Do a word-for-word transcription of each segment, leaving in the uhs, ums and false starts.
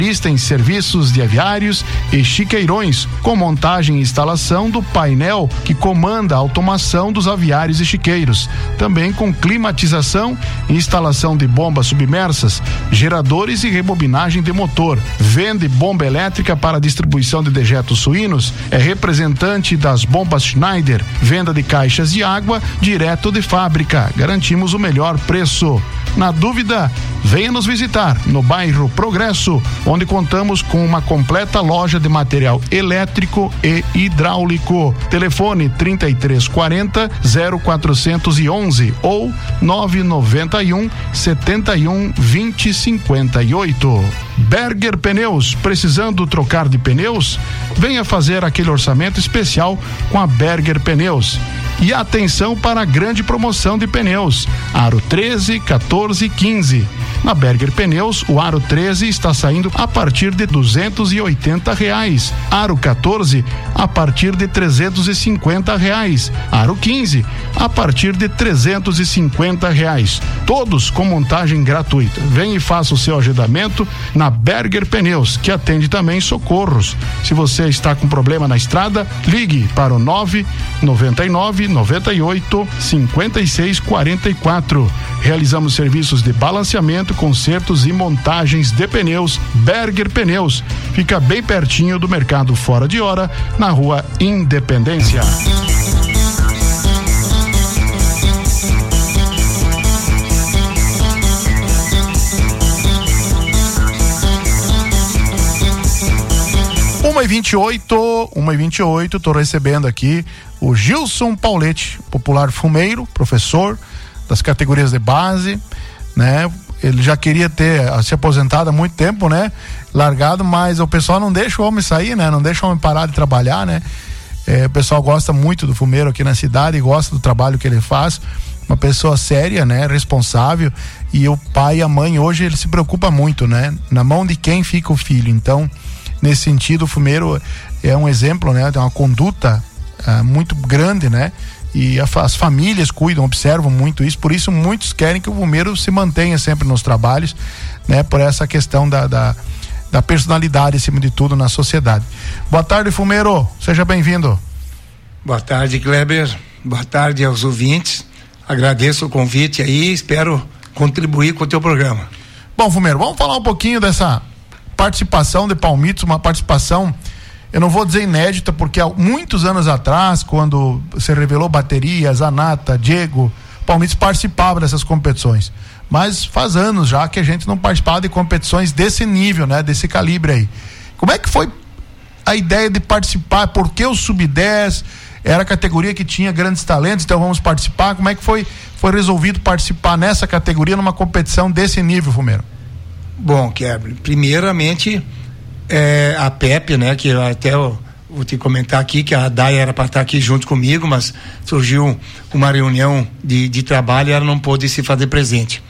em serviços de aviários e chiqueirões, com montagem e instalação do painel que comanda a automação dos aviários e chiqueiros, também com climatização e instalação de bombas submersas, geradores e rebobinagem de motor. Vende bomba elétrica para distribuição de dejetos suínos, é representante das bombas Schneider, venda de caixas de água direto de fábrica. Garantimos o melhor preço. Na dúvida, venha nos visitar no bairro Progresso, onde contamos com uma completa loja de material elétrico e hidráulico. Telefone trinta e três quarenta, zero quatrocentos e onze ou nove noventa e um, setenta e um, vinte, cinquenta e oito. Berger Pneus, precisando trocar de pneus? Venha fazer aquele orçamento especial com a Berger Pneus. E atenção para a grande promoção de pneus, aro treze, quatorze e quinze. Na Berger Pneus, o aro treze está saindo a partir de duzentos e oitenta reais, aro quatorze a partir de trezentos e cinquenta reais, aro quinze a partir de trezentos e cinquenta reais, todos com montagem gratuita. Venha e faça o seu agendamento na Berger Pneus, que atende também socorros. Se você está com problema na estrada, ligue para o nove noventa e nove, noventa e oito, cinquenta e seis, quarenta e quatro. Realizamos serviços de balanceamento, consertos e montagens de pneus. Berger Pneus fica bem pertinho do Mercado Fora de Hora, na Rua Independência. uma e vinte e oito, uma e vinte e oito, tô recebendo aqui o Gilson Pauletti, popular fumeiro, professor das categorias de base, né? Ele já queria ter se aposentado há muito tempo, né? Largado, mas o pessoal não deixa o homem sair, né? Não deixa o homem parar de trabalhar, né? É, o pessoal gosta muito do fumeiro aqui na cidade e gosta do trabalho que ele faz. Uma pessoa séria, né? Responsável, e o pai e a mãe hoje ele se preocupa muito, né? Na mão de quem fica o filho. Então, nesse sentido, o fumeiro é um exemplo, né? Tem uma conduta uh, muito grande, né? E a, as famílias cuidam, observam muito isso, por isso muitos querem que o fumeiro se mantenha sempre nos trabalhos, né? Por essa questão da, da, da personalidade, acima de tudo, na sociedade. Boa tarde, fumeiro, seja bem-vindo. Boa tarde, Kleber, boa tarde aos ouvintes, agradeço o convite aí, espero contribuir com o teu programa. Bom, fumeiro, vamos falar um pouquinho dessa participação de Palmitos, uma participação, eu não vou dizer inédita, porque há muitos anos atrás, quando se revelou bateria, Zanata, Diego, Palmitos participava dessas competições, mas faz anos já que a gente não participava de competições desse nível, né, desse calibre aí. Como é que foi a ideia de participar? Por que o sub dez? Era a categoria que tinha grandes talentos, então vamos participar. Como é que foi, foi resolvido participar nessa categoria, numa competição desse nível, fumeiro? Bom, Kleber, primeiramente é, a Pepe, né, que eu até eu vou te comentar aqui que a Day era para estar aqui junto comigo, mas surgiu uma reunião de, de trabalho e ela não pôde se fazer presente.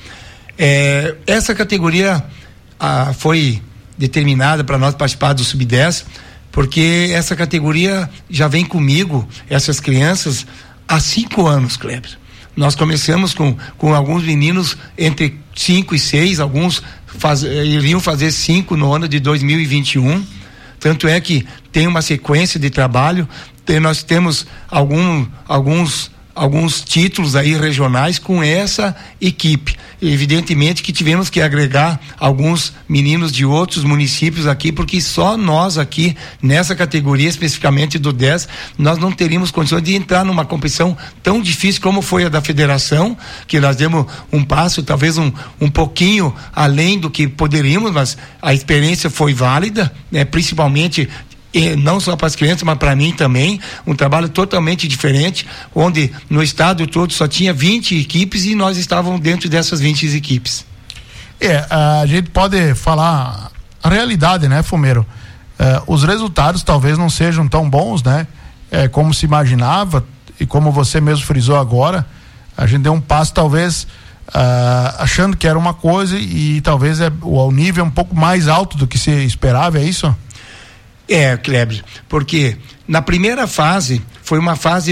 É, essa categoria ah, foi determinada para nós participar do sub dez, porque essa categoria já vem comigo, essas crianças, há cinco anos, Kleber. Nós começamos com, com alguns meninos entre cinco e seis, alguns faz, iriam fazer cinco no ano de dois mil e vinte e um. Tanto é que tem uma sequência de trabalho, tem, nós temos algum, alguns, alguns títulos aí regionais com essa equipe. Evidentemente que tivemos que agregar alguns meninos de outros municípios aqui, porque só nós aqui, nessa categoria especificamente do dez, nós não teríamos condições de entrar numa competição tão difícil como foi a da federação, que nós demos um passo, talvez um, um pouquinho além do que poderíamos, mas a experiência foi válida, né? Principalmente e não só para as crianças, mas para mim também, um trabalho totalmente diferente, onde no estado todo só tinha vinte equipes e nós estávamos dentro dessas vinte equipes. É, a gente pode falar a realidade, né, fumeiro? É, os resultados talvez não sejam tão bons, né? É, como se imaginava e como você mesmo frisou agora, a gente deu um passo talvez uh, achando que era uma coisa e, e talvez é, o, o nível é um pouco mais alto do que se esperava, é isso? É, Kleber, porque na primeira fase foi uma fase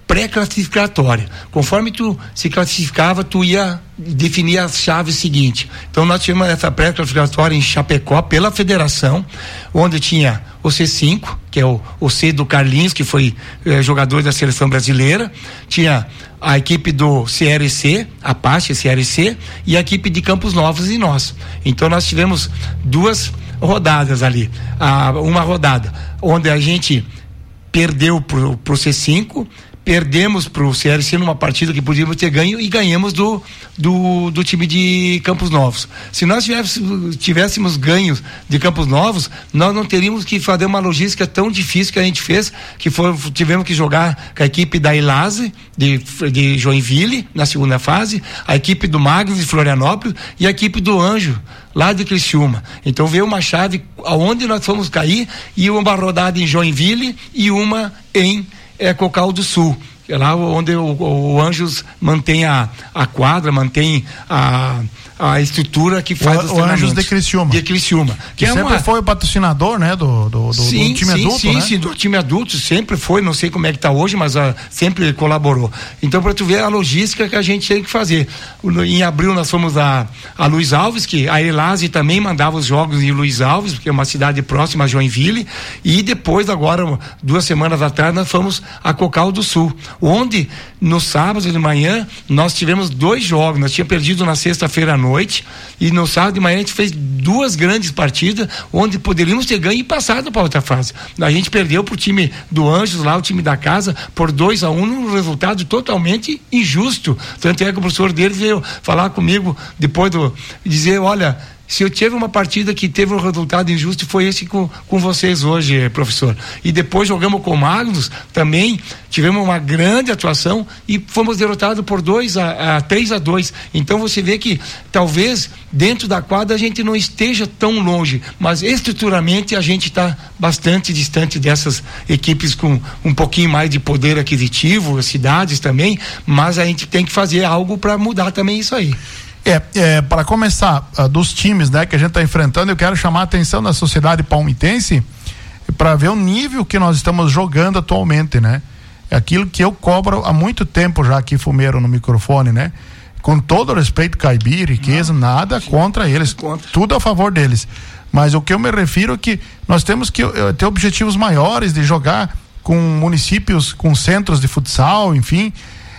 pré-classificatória. Conforme tu se classificava, tu ia definir a chave seguinte. Então nós tivemos essa pré-classificatória em Chapecó pela federação, onde tinha o C cinco, que é o, o C do Carlinhos, que foi eh, jogador da seleção brasileira, tinha a equipe do C R C, a Apache C R C, e a equipe de Campos Novos e nós. Então nós tivemos duas rodadas ali, ah, uma rodada onde a gente perdeu pro, pro C cinco, perdemos pro C R C numa partida que podíamos ter ganho e ganhamos do, do, do time de Campos Novos. Se nós tivéssemos, tivéssemos ganhos de Campos Novos, nós não teríamos que fazer uma logística tão difícil que a gente fez, que foi, tivemos que jogar com a equipe da Elase de, de Joinville na segunda fase, a equipe do Magnus de Florianópolis e a equipe do Anjo lá de Criciúma. Então veio uma chave aonde nós fomos cair, e uma rodada em Joinville e uma em é Cocal do Sul, é lá onde o, o, o Anjos mantém a, a quadra, mantém a, a estrutura que faz o, os o Anjos de Criciúma. De Criciúma. Que, que é sempre uma... foi o patrocinador, né, do, do, do, sim, do time sim, adulto, sim, né? Sim, do time adulto sempre foi, não sei como é que está hoje, mas uh, sempre colaborou. Então, para tu ver a logística que a gente tem que fazer. Em abril nós fomos a, a Luiz Alves, que a Elase também mandava os jogos em Luiz Alves, porque é uma cidade próxima a Joinville, e depois, agora, duas semanas atrás, nós fomos a Cocal do Sul, onde no sábado de manhã nós tivemos dois jogos. Nós tínhamos perdido na sexta-feira à noite, e no sábado de manhã a gente fez duas grandes partidas onde poderíamos ter ganho e passado para outra fase. A gente perdeu pro time do Anjos lá, o time da casa, por dois a um, um resultado totalmente injusto. Tanto é que o professor deles veio falar comigo depois do dizer, olha, se eu tive uma partida que teve um resultado injusto, foi esse com, com vocês hoje, professor. E depois jogamos com o Magnus, também tivemos uma grande atuação e fomos derrotados por dois a, a três a dois. Então você vê que talvez dentro da quadra a gente não esteja tão longe, mas estruturalmente a gente está bastante distante dessas equipes com um pouquinho mais de poder aquisitivo, as cidades também, mas a gente tem que fazer algo para mudar também isso aí. É, é para começar, uh, dos times, né, que a gente está enfrentando, eu quero chamar a atenção da sociedade palmitense para ver o nível que nós estamos jogando atualmente, né? É aquilo que eu cobro há muito tempo já aqui, Fumeiro, no microfone, né? Com todo respeito, Caibir, Riqueza, não, nada sim, contra eles, contra. Tudo a favor deles. Mas o que eu me refiro é que nós temos que uh, ter objetivos maiores de jogar com municípios, com centros de futsal, enfim.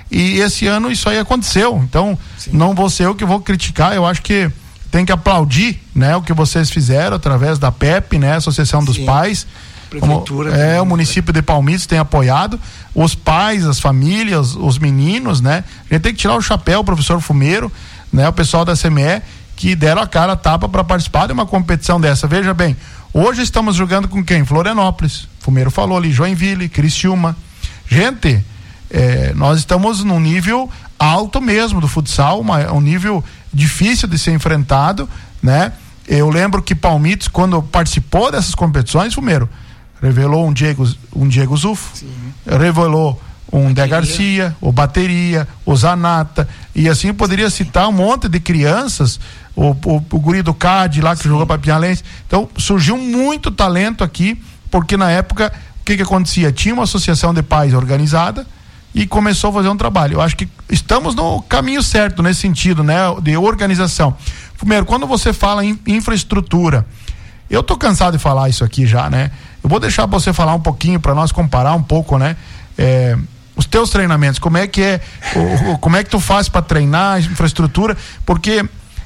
E esse ano isso aí aconteceu, então sim, não vou ser eu que vou criticar, eu acho que tem que aplaudir, né, o que vocês fizeram através da P E P, né, Associação dos sim, Pais, prefeitura, como, é, o município de Palmitos tem apoiado, os pais, as famílias, os meninos, né, a gente tem que tirar o chapéu, o professor Fumeiro, né, o pessoal da C M E, que deram a cara a tapa para participar de uma competição dessa. Veja bem, hoje estamos jogando com quem? Florianópolis, Fumeiro falou ali, Joinville, Criciúma, gente... É, nós estamos num nível alto mesmo do futsal, uma, um nível difícil de ser enfrentado, né? Eu lembro que Palmitos, quando participou dessas competições, Fumeiro, revelou um Diego, um Diego Zufo, sim, revelou um Dé Garcia, o Bateria, o Zanata, e assim poderia citar um monte de crianças, o, o, o guri do C A D lá que sim, jogou para Pinhalense. Então surgiu muito talento aqui, porque na época o que que acontecia? Tinha uma associação de pais organizada e começou a fazer um trabalho. Eu acho que estamos no caminho certo nesse sentido, né, de organização. Primeiro, quando você fala em infraestrutura, eu tô cansado de falar isso aqui já, né? Eu vou deixar você falar um pouquinho para nós comparar um pouco, né? É, os teus treinamentos, como é que é, o, o, como é que tu faz para treinar infraestrutura? Porque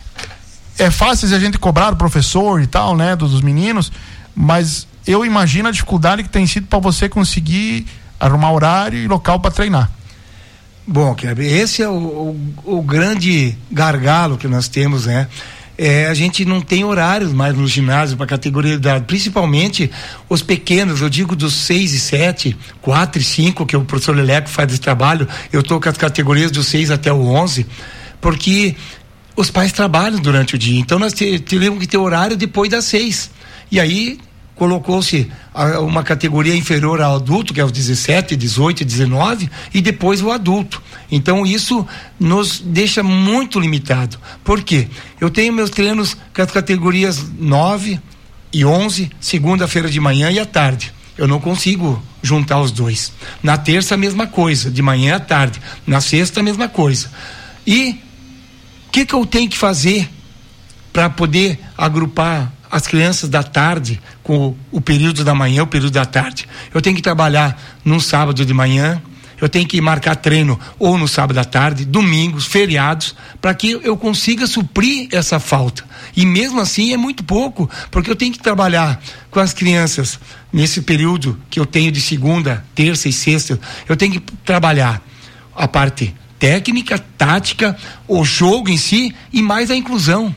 é fácil a gente cobrar do professor e tal, né, dos, dos meninos, mas eu imagino a dificuldade que tem sido para você conseguir arrumar horário e local para treinar. Bom, Kleber, esse é o, o, o grande gargalo que nós temos, né? É, a gente não tem horários mais no ginásio para categoria de idade, principalmente os pequenos, eu digo dos seis e sete, quatro e cinco, que o professor Leleco faz esse trabalho, eu estou com as categorias dos seis até o onze, porque os pais trabalham durante o dia, então nós teremos que ter horário depois das seis, e aí colocou-se uma categoria inferior ao adulto, que é os dezessete, dezoito, dezenove, e depois o adulto. Então isso nos deixa muito limitado. Por quê? Eu tenho meus treinos com as categorias nove e onze, segunda-feira de manhã e à tarde. Eu não consigo juntar os dois. Na terça a mesma coisa, de manhã à tarde. Na sexta a mesma coisa. E o que que eu tenho que fazer para poder agrupar as crianças da tarde com o, o período da manhã, o período da tarde? Eu tenho que trabalhar num sábado de manhã, eu tenho que marcar treino ou no sábado à tarde, domingos, feriados, para que eu consiga suprir essa falta. E mesmo assim é muito pouco, porque eu tenho que trabalhar com as crianças nesse período que eu tenho de segunda, terça e sexta. Eu tenho que trabalhar a parte técnica, tática, o jogo em si e mais a inclusão.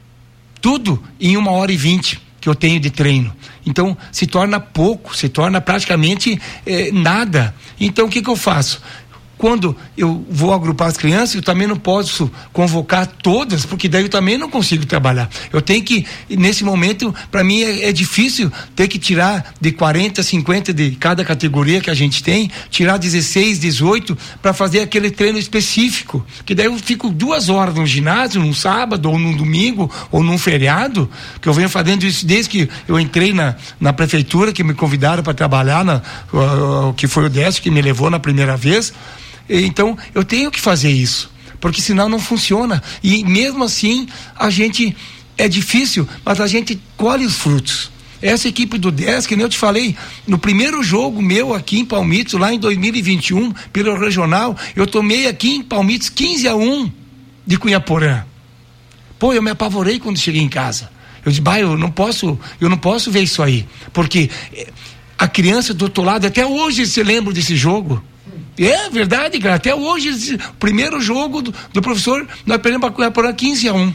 Tudo em uma hora e vinte que eu tenho de treino. Então se torna pouco, se torna praticamente eh, nada. Então o que que eu faço? Quando eu vou agrupar as crianças, eu também não posso convocar todas, porque daí eu também não consigo trabalhar. Eu tenho que, nesse momento, para mim é, é difícil ter que tirar de quarenta, cinquenta de cada categoria que a gente tem, tirar dezesseis, dezoito, para fazer aquele treino específico. Que daí eu fico duas horas no ginásio, num sábado, ou num domingo, ou num feriado, que eu venho fazendo isso desde que eu entrei na, na prefeitura, que me convidaram para trabalhar, na, uh, que foi o Décio que me levou na primeira vez. Então eu tenho que fazer isso, porque senão não funciona. E mesmo assim a gente, é difícil, mas a gente colhe os frutos. Essa equipe do dez, que nem eu te falei, no primeiro jogo meu aqui em Palmitos, lá em dois mil e vinte e um, pelo regional, eu tomei aqui em Palmitos quinze a um de Cunhaporã. Pô, eu me apavorei quando cheguei em casa. Eu disse, bah, eu não posso, eu não posso ver isso aí, porque a criança do outro lado até hoje se lembra desse jogo. É verdade, cara. Até hoje, o primeiro jogo do, do professor, nós perdemos para Cunhaporã quinze a um.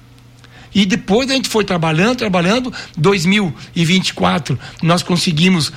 E depois a gente foi trabalhando, trabalhando. dois mil e vinte e quatro, nós conseguimos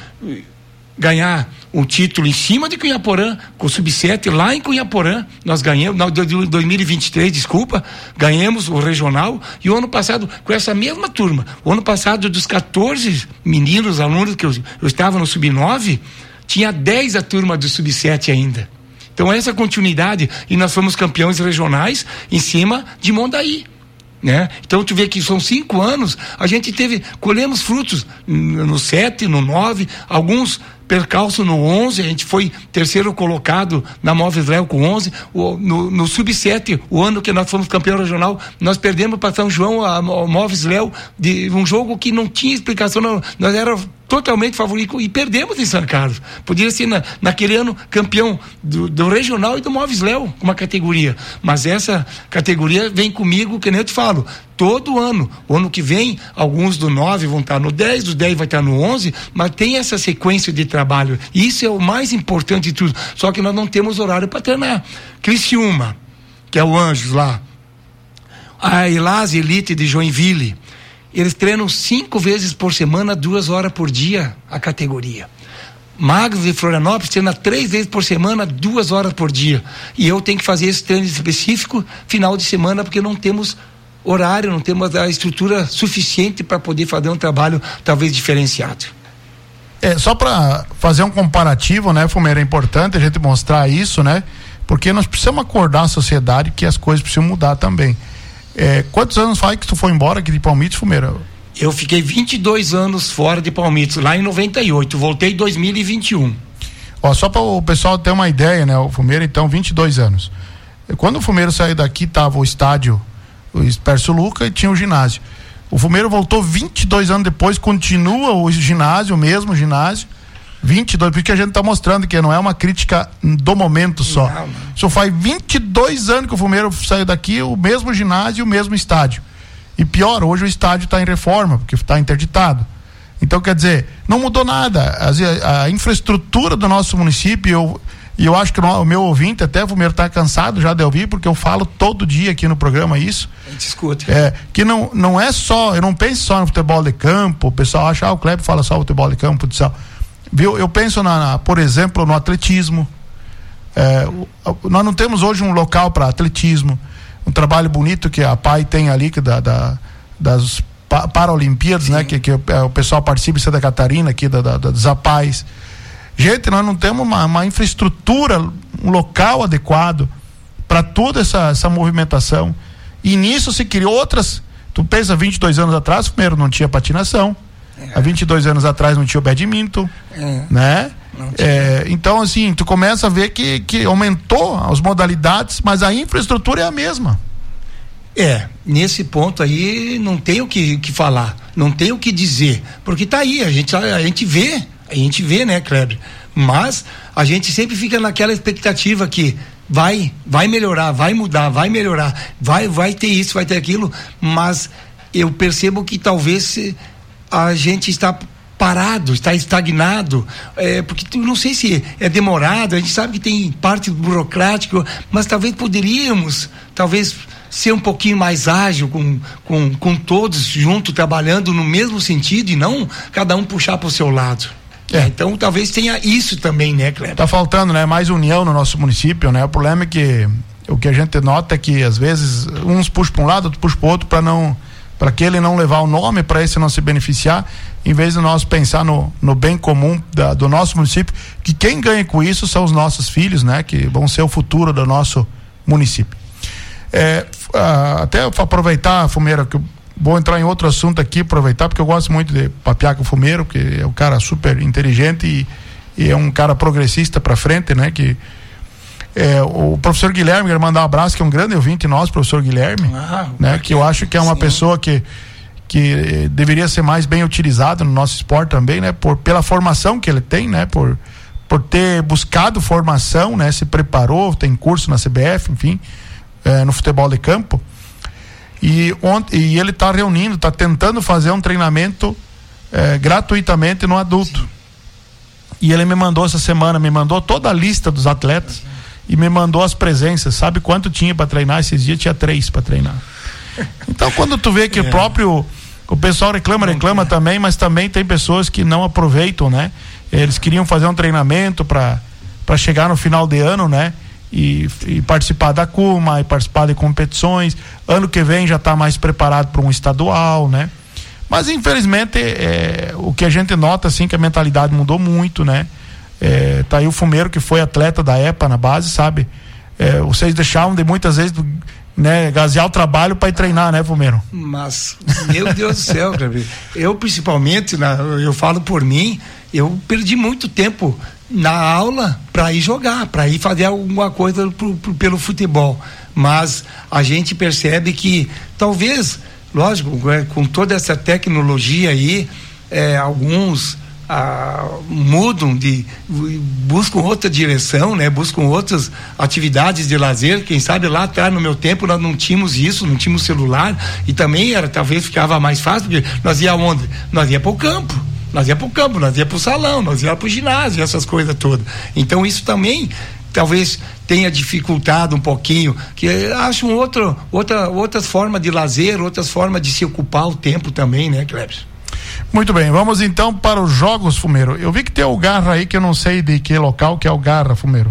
ganhar um título em cima de Cunhaporã, com o sub sete lá em Cunhaporã. Nós ganhamos, não, dois mil e vinte e três, desculpa, ganhamos o regional. E o ano passado, com essa mesma turma, o ano passado, dos quatorze meninos, alunos que eu, eu estava no sub nove, tinha dez a turma do sub sete ainda. Então essa continuidade, e nós fomos campeões regionais em cima de Mondaí, né? Então tu vê que são cinco anos, a gente teve, colhemos frutos no sete, no nove, alguns percalço no onze, a gente foi terceiro colocado na Móveis Léo com onze, o, no, no sub sete, o ano que nós fomos campeão regional, nós perdemos para São João a, a Móveis Léo, de um jogo que não tinha explicação, não, nós era totalmente favorito e perdemos em São Carlos. Podia ser na, naquele ano campeão do, do regional e do Móveis Léo, uma categoria, mas essa categoria vem comigo, que nem eu te falo, todo ano. O ano que vem, alguns do nove vão estar no dez, do dez vai estar no onze, mas tem essa sequência de trabalho. Isso é o mais importante de tudo. Só que nós não temos horário para treinar. Criciúma, que é o Anjos lá, a Elás Elite de Joinville, eles treinam cinco vezes por semana, duas horas por dia, a categoria. Magros de Florianópolis treina três vezes por semana, duas horas por dia. E eu tenho que fazer esse treino específico final de semana, porque não temos horário, não temos a estrutura suficiente para poder fazer um trabalho talvez diferenciado. É, só para fazer um comparativo, né, Fumeira, é importante a gente mostrar isso, né, porque nós precisamos acordar a sociedade que as coisas precisam mudar também. É, quantos anos faz que tu foi embora aqui de Palmitos, Fumeira? Eu fiquei vinte e dois anos fora de Palmitos, lá em noventa e oito, voltei em dois mil e vinte e um. Ó, só para o pessoal ter uma ideia, né, o Fumeira, então, vinte e dois anos. Quando o Fumeira saiu daqui, tava o estádio, o Espércio Luca, e tinha o ginásio. O Fumeira voltou vinte e dois anos depois, continua o ginásio, o mesmo ginásio, vinte e dois, porque a gente está mostrando que não é uma crítica do momento só. Não, não. Só faz vinte e dois anos que o Fumeira saiu daqui, o mesmo ginásio e o mesmo estádio. E pior, hoje o estádio está em reforma, porque está interditado. Então, quer dizer, não mudou nada. A, a infraestrutura do nosso município, eu, e eu acho que o meu ouvinte, até o Fumeira está cansado já de ouvir, porque eu falo todo dia aqui no programa isso. A gente escuta. É, que não, não é só, eu não penso só no futebol de campo, o pessoal acha, ah, o Kleber fala só futebol de campo, futsal. Viu? Eu penso, na, na, por exemplo, no atletismo. É, o, nós não temos hoje um local para atletismo, um trabalho bonito que a P A I tem ali, que da, da, das pa, Paralimpíadas, né? Que, que o, é, o pessoal participa em Santa Catarina, aqui da, da, da, dos A P A Is. Gente, nós não temos uma, uma infraestrutura, um local adequado para toda essa, essa movimentação. E nisso se criou outras. Tu pensa, vinte e dois anos atrás, primeiro não tinha patinação, É. Há vinte e dois anos atrás não tinha o badminton, é. né? É, então, assim, tu começa a ver que, que aumentou as modalidades, mas a infraestrutura é a mesma. É, nesse ponto aí não tem o que, que falar, não tem o que dizer, porque tá aí, a gente, a gente vê, a gente vê, né, Kleber? Mas a gente sempre fica naquela expectativa que vai, vai melhorar, vai mudar, vai melhorar, vai, vai ter isso, vai ter aquilo, mas eu percebo que talvez a gente está parado, está estagnado, é, porque não sei se é demorado, a gente sabe que tem parte burocrática, mas talvez poderíamos, talvez ser um pouquinho mais ágil com, com, com todos juntos, trabalhando no mesmo sentido e não cada um puxar para o seu lado. É. É, então talvez tenha isso também, né, Cleber? Tá faltando, né, mais união no nosso município, né? O problema é que o que a gente nota é que às vezes uns puxam para um lado, outros puxam para o outro para não, para que ele não levar o nome, para esse não se beneficiar, em vez de nós pensar no, no bem comum da, do nosso município, que quem ganha com isso são os nossos filhos, né? Que vão ser o futuro do nosso município. É, uh, até aproveitar, Fumeira, que eu vou entrar em outro assunto aqui, aproveitar, porque eu gosto muito de papear com o Fumeiro, porque é um cara super inteligente e, e é um cara progressista para frente, né? Que é, o professor Guilherme, quero mandar um abraço, que é um grande ouvinte nosso, professor Guilherme, ah, né? Que eu acho que é uma sim. pessoa que que deveria ser mais bem utilizado no nosso esporte também, né? Por, pela formação que ele tem, né? Por, por ter buscado formação, né? Se preparou, tem curso na C B F, enfim, é, no futebol de campo. E, ontem, e ele está reunindo, está tentando fazer um treinamento é, gratuitamente no adulto. Sim. E ele me mandou essa semana, me mandou toda a lista dos atletas uhum. e me mandou as presenças. Sabe quanto tinha para treinar? Esses dias tinha três para treinar. Então, quando tu vê que é. o próprio o pessoal reclama, reclama é. também, mas também tem pessoas que não aproveitam, né? Eles queriam fazer um treinamento para para chegar no final de ano, né? E, e participar da CUMA, e participar de competições. Ano que vem já está mais preparado para um estadual, né? Mas infelizmente é, o que a gente nota assim, que a mentalidade mudou muito, né? É, tá aí o Fumeiro, que foi atleta da E P A na base, sabe? É, vocês deixavam de muitas vezes, né, gasear o trabalho para ir treinar, né, Fumeiro? Mas, meu Deus do céu, eu principalmente, na, eu falo por mim, eu perdi muito tempo na aula para ir jogar, para ir fazer alguma coisa pro, pro, pelo futebol, mas a gente percebe que talvez, lógico, com toda essa tecnologia aí, é, alguns ah, mudam de, buscam outra direção, né? Buscam outras atividades de lazer. Quem sabe lá atrás, no meu tempo, nós não tínhamos isso, não tínhamos celular, e também era, talvez ficava mais fácil, porque nós ia onde? Nós ia para o campo. Nós ia para o campo, nós ia para o salão, nós ia para o ginásio, essas coisas todas. Então isso também talvez tenha dificultado um pouquinho, que acho um outro, outra, outras formas de lazer, outras formas de se ocupar o tempo também, né, Kleber? Muito bem, vamos então para os jogos, Fumeiro. Eu vi que tem o Garra aí, que eu não sei de que local que é o Garra, Fumeiro.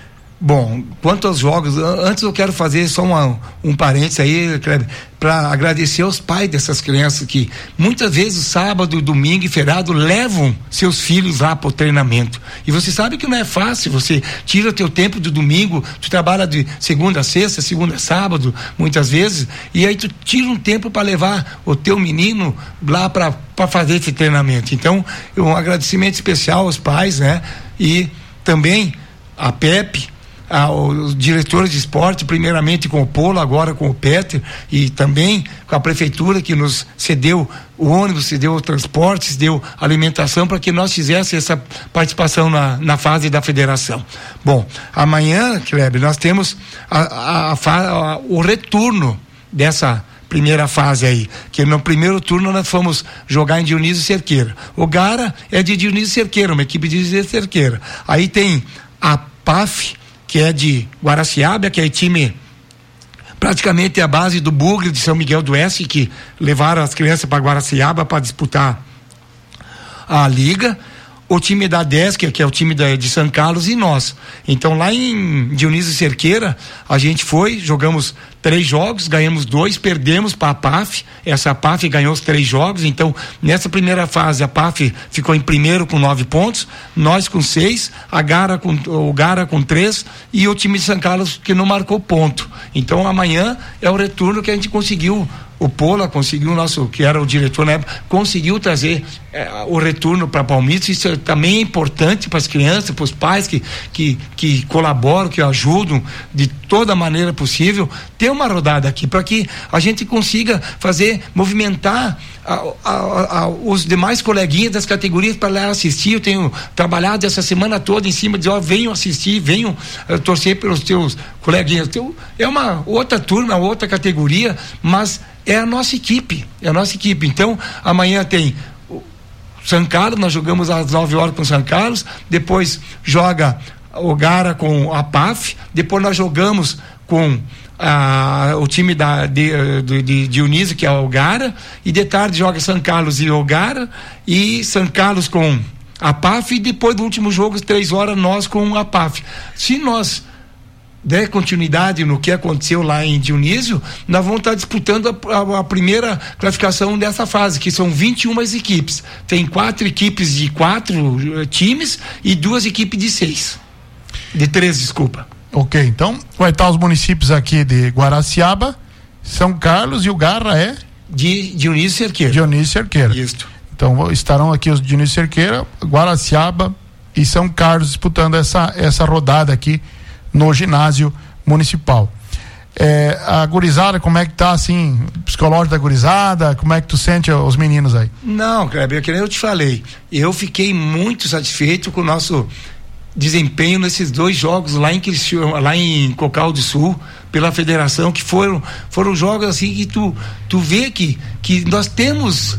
Bom, quanto aos jogos, antes eu quero fazer só uma, um parênteses aí, para agradecer aos pais dessas crianças que muitas vezes sábado, domingo e feriado levam seus filhos lá para o treinamento. E você sabe que não é fácil, você tira teu tempo do domingo, tu trabalha de segunda a sexta, segunda a sábado, muitas vezes, e aí tu tira um tempo para levar o teu menino lá para para fazer esse treinamento. Então, um agradecimento especial aos pais, né? E também a Pepe, aos diretores de esporte, primeiramente com o Polo, agora com o Peter, e também com a prefeitura que nos cedeu o ônibus, cedeu o transporte, cedeu alimentação para que nós fizéssemos essa participação na, na fase da federação. Bom, amanhã, Kleber, nós temos a, a, a, a, o retorno dessa primeira fase aí, que no primeiro turno nós fomos jogar em Dionísio Cerqueira. O Gara é de Dionísio Cerqueira, uma equipe de Dionísio Cerqueira. Aí tem a P A F, que é de Guaraciaba, que é time praticamente a base do Bugre de São Miguel do Oeste, que levaram as crianças para Guaraciaba para disputar a liga. O time da D E S, que é o time da, de São Carlos, e nós. Então lá em Dionísio Cerqueira a gente foi, jogamos três jogos, ganhamos dois, perdemos para a P A F. Essa P A F ganhou os três jogos. Então nessa primeira fase a P A F ficou em primeiro com nove pontos, nós com seis, a Gara com, o Gara com três e o time de São Carlos que não marcou ponto. Então amanhã é o retorno que a gente conseguiu o Pola conseguiu, o nosso, que era o diretor na época, conseguiu trazer eh, o retorno para Palmitos. Isso também é importante para as crianças, para os pais que, que, que colaboram, que ajudam de toda maneira possível, ter uma rodada aqui, para que a gente consiga fazer, movimentar a, a, a, a, os demais coleguinhas das categorias para lá assistir. Eu tenho trabalhado essa semana toda em cima de, ó, venham assistir, venham uh, torcer pelos teus coleguinhas. Teu, é uma outra turma, outra categoria, mas é a nossa equipe, é a nossa equipe. Então, amanhã tem o São Carlos, nós jogamos às nove horas com o São Carlos, depois joga o Gara com a P A F, depois nós jogamos com a, o time da, de, de, de Dionísio, que é o Gara, e de tarde joga São Carlos e o Gara, e São Carlos com a P A F, e depois do último jogo, três horas, nós com a P A F. Se nós der continuidade no que aconteceu lá em Dionísio, nós vamos estar disputando a, a, a primeira classificação dessa fase, que são vinte e uma equipes. Tem quatro equipes de quatro uh, times e duas equipes de seis. De três, desculpa. Ok, então vai estar os municípios aqui de Guaraciaba, São Carlos, e o Garra é? De Dionísio Cerqueira. Dionísio Cerqueira. Isso. Então estarão aqui os Dionísio Cerqueira, Guaraciaba e São Carlos disputando essa, essa rodada aqui no ginásio municipal. É, a gurizada, como é que tá, assim, psicológico da gurizada, como é que tu sente os meninos aí? Não, Kleber, que nem eu te falei, eu fiquei muito satisfeito com o nosso desempenho nesses dois jogos lá em Criciúma, lá em Cocal do Sul, pela federação, que foram, foram jogos assim que tu, tu vê que, que nós temos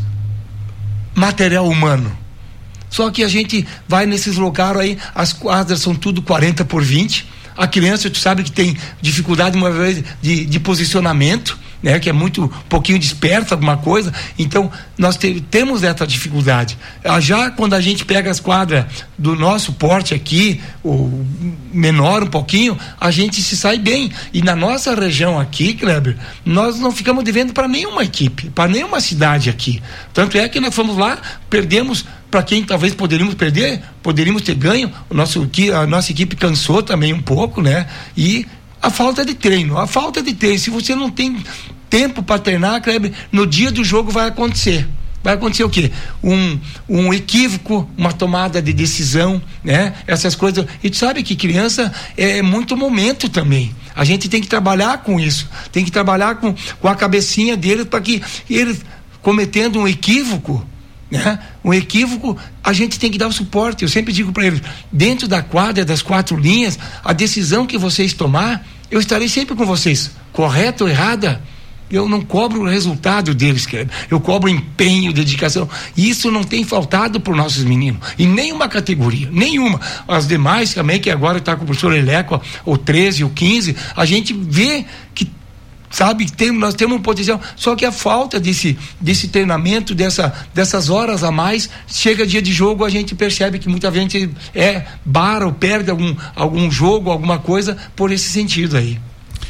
material humano. Só que a gente vai nesses lugares aí, as quadras são tudo quarenta por vinte. A criança, tu sabe que tem dificuldade uma vez de, de posicionamento, né? Que é muito, um pouquinho desperto, alguma coisa. Então, nós te, temos essa dificuldade. Já quando a gente pega as quadras do nosso porte aqui, o menor um pouquinho, a gente se sai bem. E na nossa região aqui, Kleber, nós não ficamos devendo para nenhuma equipe, para nenhuma cidade aqui. Tanto é que nós fomos lá, perdemos. Para quem talvez poderíamos perder, poderíamos ter ganho. O nosso, a nossa equipe cansou também um pouco, né? E a falta de treino, a falta de treino. Se você não tem tempo para treinar, Kleber, no dia do jogo vai acontecer. Vai acontecer o quê? Um, um equívoco, uma tomada de decisão, né? Essas coisas. E tu sabe que criança é muito momento também. A gente tem que trabalhar com isso. Tem que trabalhar com, com a cabecinha deles para que eles, cometendo um equívoco, né? Um equívoco, a gente tem que dar o suporte. Eu sempre digo para eles, dentro da quadra, das quatro linhas, a decisão que vocês tomar, eu estarei sempre com vocês, correta ou errada, eu não cobro o resultado deles, eu cobro empenho, dedicação. Isso não tem faltado para os nossos meninos, em nenhuma categoria, nenhuma. As demais também, que agora está com o professor Eleco, o treze, o quinze, a gente vê que sabe, tem, nós temos um potencial, só que a falta desse, desse treinamento, dessa, dessas horas a mais, chega dia de jogo, a gente percebe que muita gente é bara ou perde algum, algum jogo, alguma coisa, por esse sentido aí.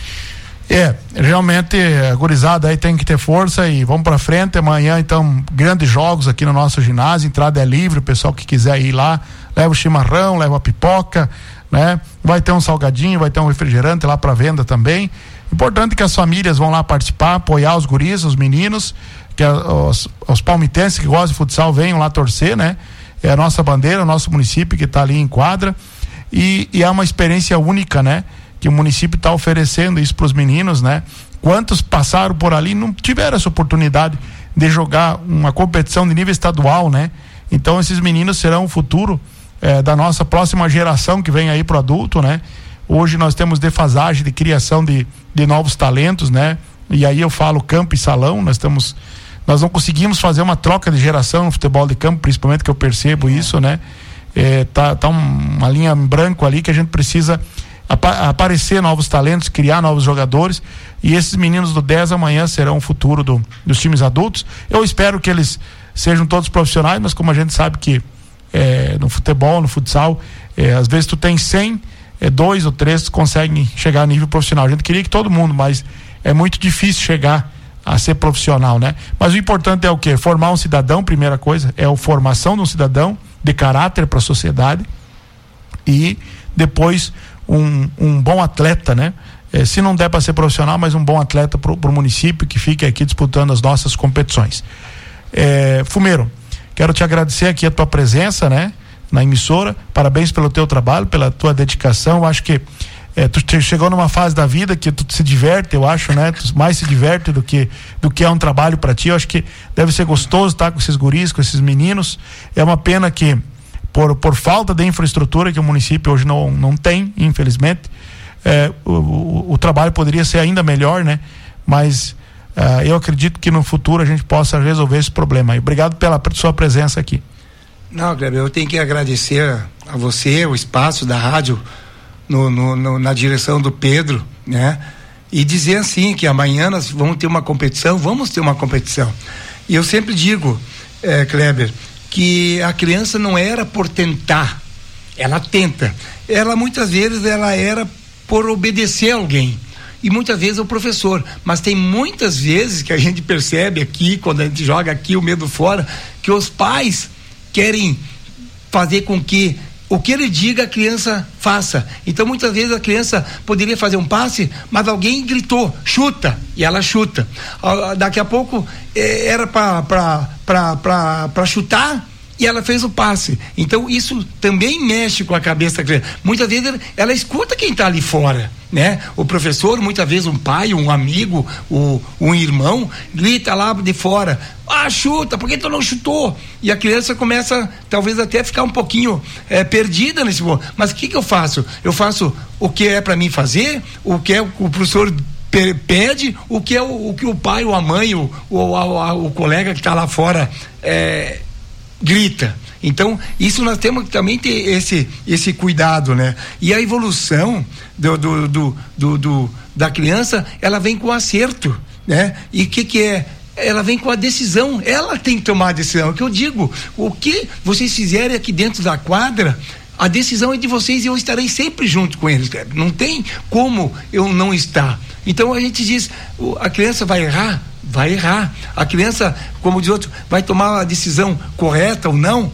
É, realmente a gurizada aí tem que ter força e vamos pra frente. Amanhã então, grandes jogos aqui no nosso ginásio, entrada é livre, o pessoal que quiser ir lá, leva o chimarrão, leva a pipoca, né? Vai ter um salgadinho, vai ter um refrigerante lá para venda também. Importante que as famílias vão lá participar, apoiar os guris, os meninos, que a, os, os palmitenses que gostam de futsal venham lá torcer, né? É a nossa bandeira, o nosso município que está ali em quadra, e, e é uma experiência única, né? Que o município está oferecendo isso para os meninos, né? Quantos passaram por ali não tiveram essa oportunidade de jogar uma competição de nível estadual, né? Então esses meninos serão o futuro eh, da nossa próxima geração que vem aí pro adulto, né? Hoje nós temos defasagem de criação de, de novos talentos, né? E aí eu falo campo e salão, nós estamos, nós não conseguimos fazer uma troca de geração no futebol de campo, principalmente, que eu percebo isso, né? É, tá, tá um, uma linha em branco ali que a gente precisa apa- aparecer novos talentos, criar novos jogadores, e esses meninos do dez amanhã serão o futuro do, dos times adultos. Eu espero que eles sejam todos profissionais, mas como a gente sabe que é, no futebol, no futsal, é, às vezes tu tem cem, é, dois ou três conseguem chegar a nível profissional. A gente queria que todo mundo, mas é muito difícil chegar a ser profissional, né? Mas o importante é o quê? Formar um cidadão, primeira coisa, é a formação de um cidadão de caráter para a sociedade, e depois um, um bom atleta, né? eh, se não der para ser profissional, mas um bom atleta para o município que fique aqui disputando as nossas competições. Eh, Fumeiro, quero te agradecer aqui a tua presença, né, na emissora. Parabéns pelo teu trabalho, pela tua dedicação. Eu acho que É, tu te, chegou numa fase da vida que tu se diverte, eu acho, né? Tu mais se diverte do que, do que é um trabalho para ti. Eu acho que deve ser gostoso estar com esses guris, com esses meninos. É uma pena que, por, por falta de infraestrutura que o município hoje não, não tem, infelizmente, é, o, o, o trabalho poderia ser ainda melhor, né? Mas uh, eu acredito que no futuro a gente possa resolver esse problema. E obrigado pela sua presença aqui. Não, Kleber, eu tenho que agradecer a você, o espaço da rádio, No, no, no, na direção do Pedro, né? E dizer assim que amanhã nós vamos ter uma competição, vamos ter uma competição. E eu sempre digo, é, Kleber, que a criança não era por tentar, ela tenta. Ela muitas vezes ela era por obedecer alguém. E muitas vezes o professor, mas tem muitas vezes que a gente percebe aqui, quando a gente joga aqui o medo fora, que os pais querem fazer com que o que ele diga a criança faça. Então muitas vezes a criança poderia fazer um passe, mas alguém gritou, chuta, e ela chuta. Ah, daqui a pouco eh, era para chutar e ela fez o passe. Então isso também mexe com a cabeça da criança. Muitas vezes ela, ela escuta quem está ali fora, né? O professor, muitas vezes um pai, um amigo, o, um irmão grita lá de fora, ah, chuta, por que tu não chutou? E a criança começa talvez até ficar um pouquinho é, perdida nesse momento. Mas o que que eu faço? Eu faço o que é para mim fazer, o que é o professor pede, o que é o, o que o pai ou a mãe o, o, a, o colega que está lá fora é, grita. Então isso nós temos que também ter esse, esse cuidado, né? E a evolução do, do, do, do, do da criança, ela vem com acerto, né? E o que que é? Ela vem com a decisão, ela tem que tomar a decisão. É o que eu digo, o que vocês fizerem aqui dentro da quadra, a decisão é de vocês e eu estarei sempre junto com eles. Não tem como eu não estar. Então a gente diz, a criança vai errar? Vai errar. A criança, como diz outro, vai tomar a decisão correta ou não?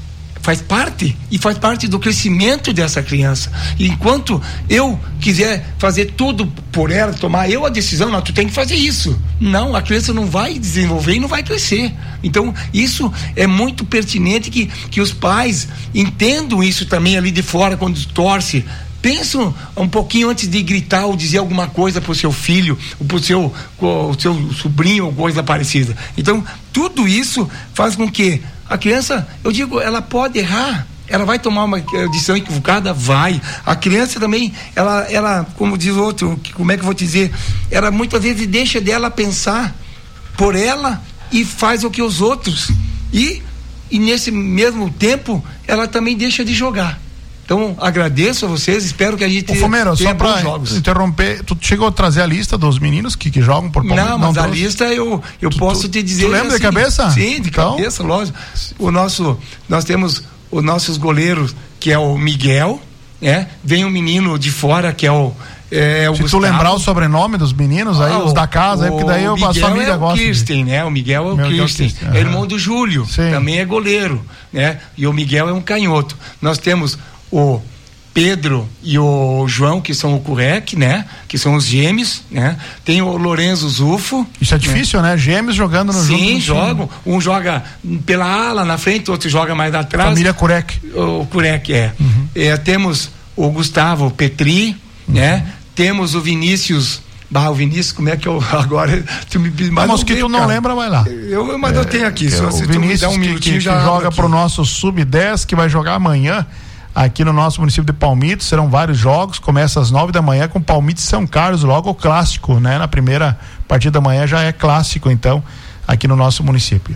Faz parte, e faz parte do crescimento dessa criança. E enquanto eu quiser fazer tudo por ela, tomar eu a decisão, não, tu tem que fazer isso. Não, a criança não vai desenvolver e não vai crescer. Então, isso é muito pertinente que, que os pais entendam isso também ali de fora, quando torce. Pensam um pouquinho antes de gritar ou dizer alguma coisa para o seu filho, ou para o seu, o seu sobrinho ou coisa parecida. Então, tudo isso faz com que a criança, eu digo, ela pode errar, ela vai tomar uma decisão equivocada, vai. A criança também, ela, ela como diz outro, como é que eu vou te dizer, ela muitas vezes deixa dela pensar por ela e faz o que os outros. E, e nesse mesmo tempo, ela também deixa de jogar. Então, agradeço a vocês, espero que a gente Ô, Fumeiro, tenha só pra jogos. interromper, tu chegou a trazer a lista dos meninos que, que jogam por Palmeiras? Não, mas não a trouxe? lista eu, eu tu, posso tu, te dizer. Tu lembra assim, de cabeça? Sim, de então... cabeça, lógico. O nosso, nós temos os nossos goleiros, que é o Miguel, né? Vem um menino de fora, que é o É, o Se Gustavo. tu lembrar o sobrenome dos meninos, aí, ah, os da casa, o, aí, porque daí eu, a família é o gosta. Kirsten, de... né? O Miguel é o Meu Kirsten, Deus, é irmão do Júlio, Sim. também é goleiro, né? E o Miguel é um canhoto. Nós temos o Pedro e o João, que são o Curec, né? Que são os gêmeos, né? Tem o Lorenzo Zufo. Isso é difícil, né? né? Gêmeos jogando no jogo. Sim, jogam. Um joga pela ala na frente, outro joga mais atrás. Família Curec. O Curec, é. Uhum. é. Temos o Gustavo Petri, uhum. né? Temos o Vinícius. Bah, o Vinícius, como é que eu agora. Tu me, mas mas que tu não cara. lembra, vai lá. Eu, mas é, eu tenho aqui. Se o Vinícius tu me dá um que, minutinho, que, já que joga pro nosso sub dez, que vai jogar amanhã. Aqui no nosso município de Palmitos, serão vários jogos, começa às nove da manhã com Palmitos e São Carlos, logo o clássico, né? Na primeira partida da manhã já é clássico, então, aqui no nosso município.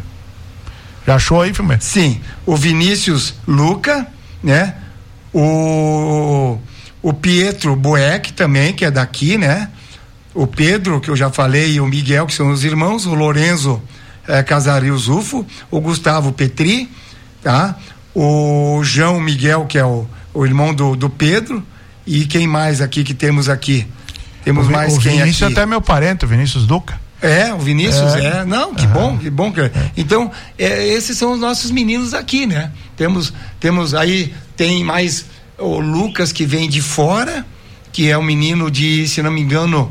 Já achou aí, Filmer? Sim, o Vinícius Luca, né? O, o Pietro Boeck também, que é daqui, né? O Pedro, que eu já falei, e o Miguel, que são os irmãos, o Lorenzo é, Casaril Zufo, o Gustavo Petri, tá? O João Miguel, que é o, o irmão do, do Pedro, e quem mais aqui que temos aqui? Temos o, mais o quem aqui? Vinícius é até meu parente, o Vinícius Duca. É, o Vinícius é, é. não, que uhum. bom, que bom. Que... É. Então, é, esses são os nossos meninos aqui, né? Temos, temos aí, tem mais o Lucas que vem de fora, que é um menino de, se não me engano,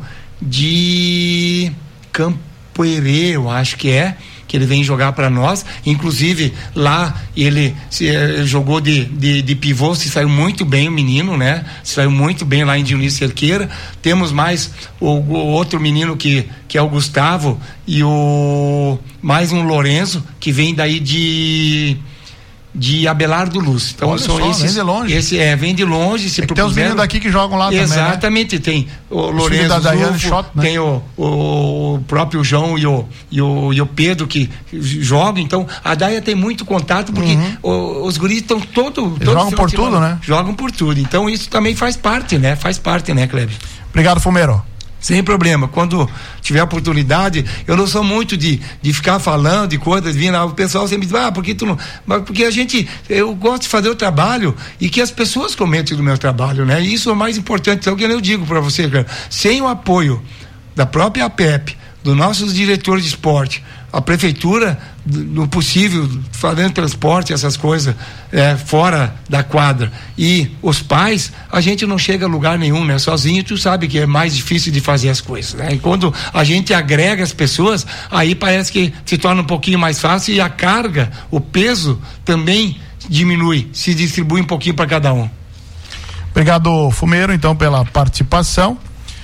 de Campoerê, eu acho que é, que ele vem jogar para nós. Inclusive lá ele se, eh, jogou de, de, de pivô, se saiu muito bem o menino, né? Se saiu muito bem lá em Dionísio Cerqueira. Temos mais o, o outro menino que, que é o Gustavo, e o mais um Lorenzo, que vem daí de de Abelardo Luz. Então, olha são só, esses, vem de longe. Esse, é, vem de longe. Se é que tem os meninos daqui que jogam lá também, exatamente, né? Tem o Lourenço da Daiane Zufo, Schott, né? Tem o, o, o próprio João e o, e, o, e o Pedro que jogam. Então, a Daia tem muito contato, porque uhum. o, os guris estão todo, todo jogam por tudo, né? Jogam por tudo. Então, isso também faz parte, né? Faz parte, né, Kleber? Obrigado, Fumeiro. Sem problema. Quando tiver oportunidade, eu não sou muito de, de ficar falando de coisas, vindo, o pessoal sempre diz, ah, porque tu não. Mas porque a gente, eu gosto de fazer o trabalho e que as pessoas comentem do meu trabalho, né? E isso é o mais importante. Então, que eu digo para você, cara, sem o apoio da própria A P E P, dos nossos diretores de esporte, a prefeitura, no possível, fazendo transporte, essas coisas, é, fora da quadra, e os pais, a gente não chega a lugar nenhum, né? Sozinho, tu sabe que é mais difícil de fazer as coisas, né? E quando a gente agrega as pessoas, aí parece que se torna um pouquinho mais fácil, e a carga, o peso também diminui, se distribui um pouquinho para cada um. Obrigado, Fumeiro, então, pela participação.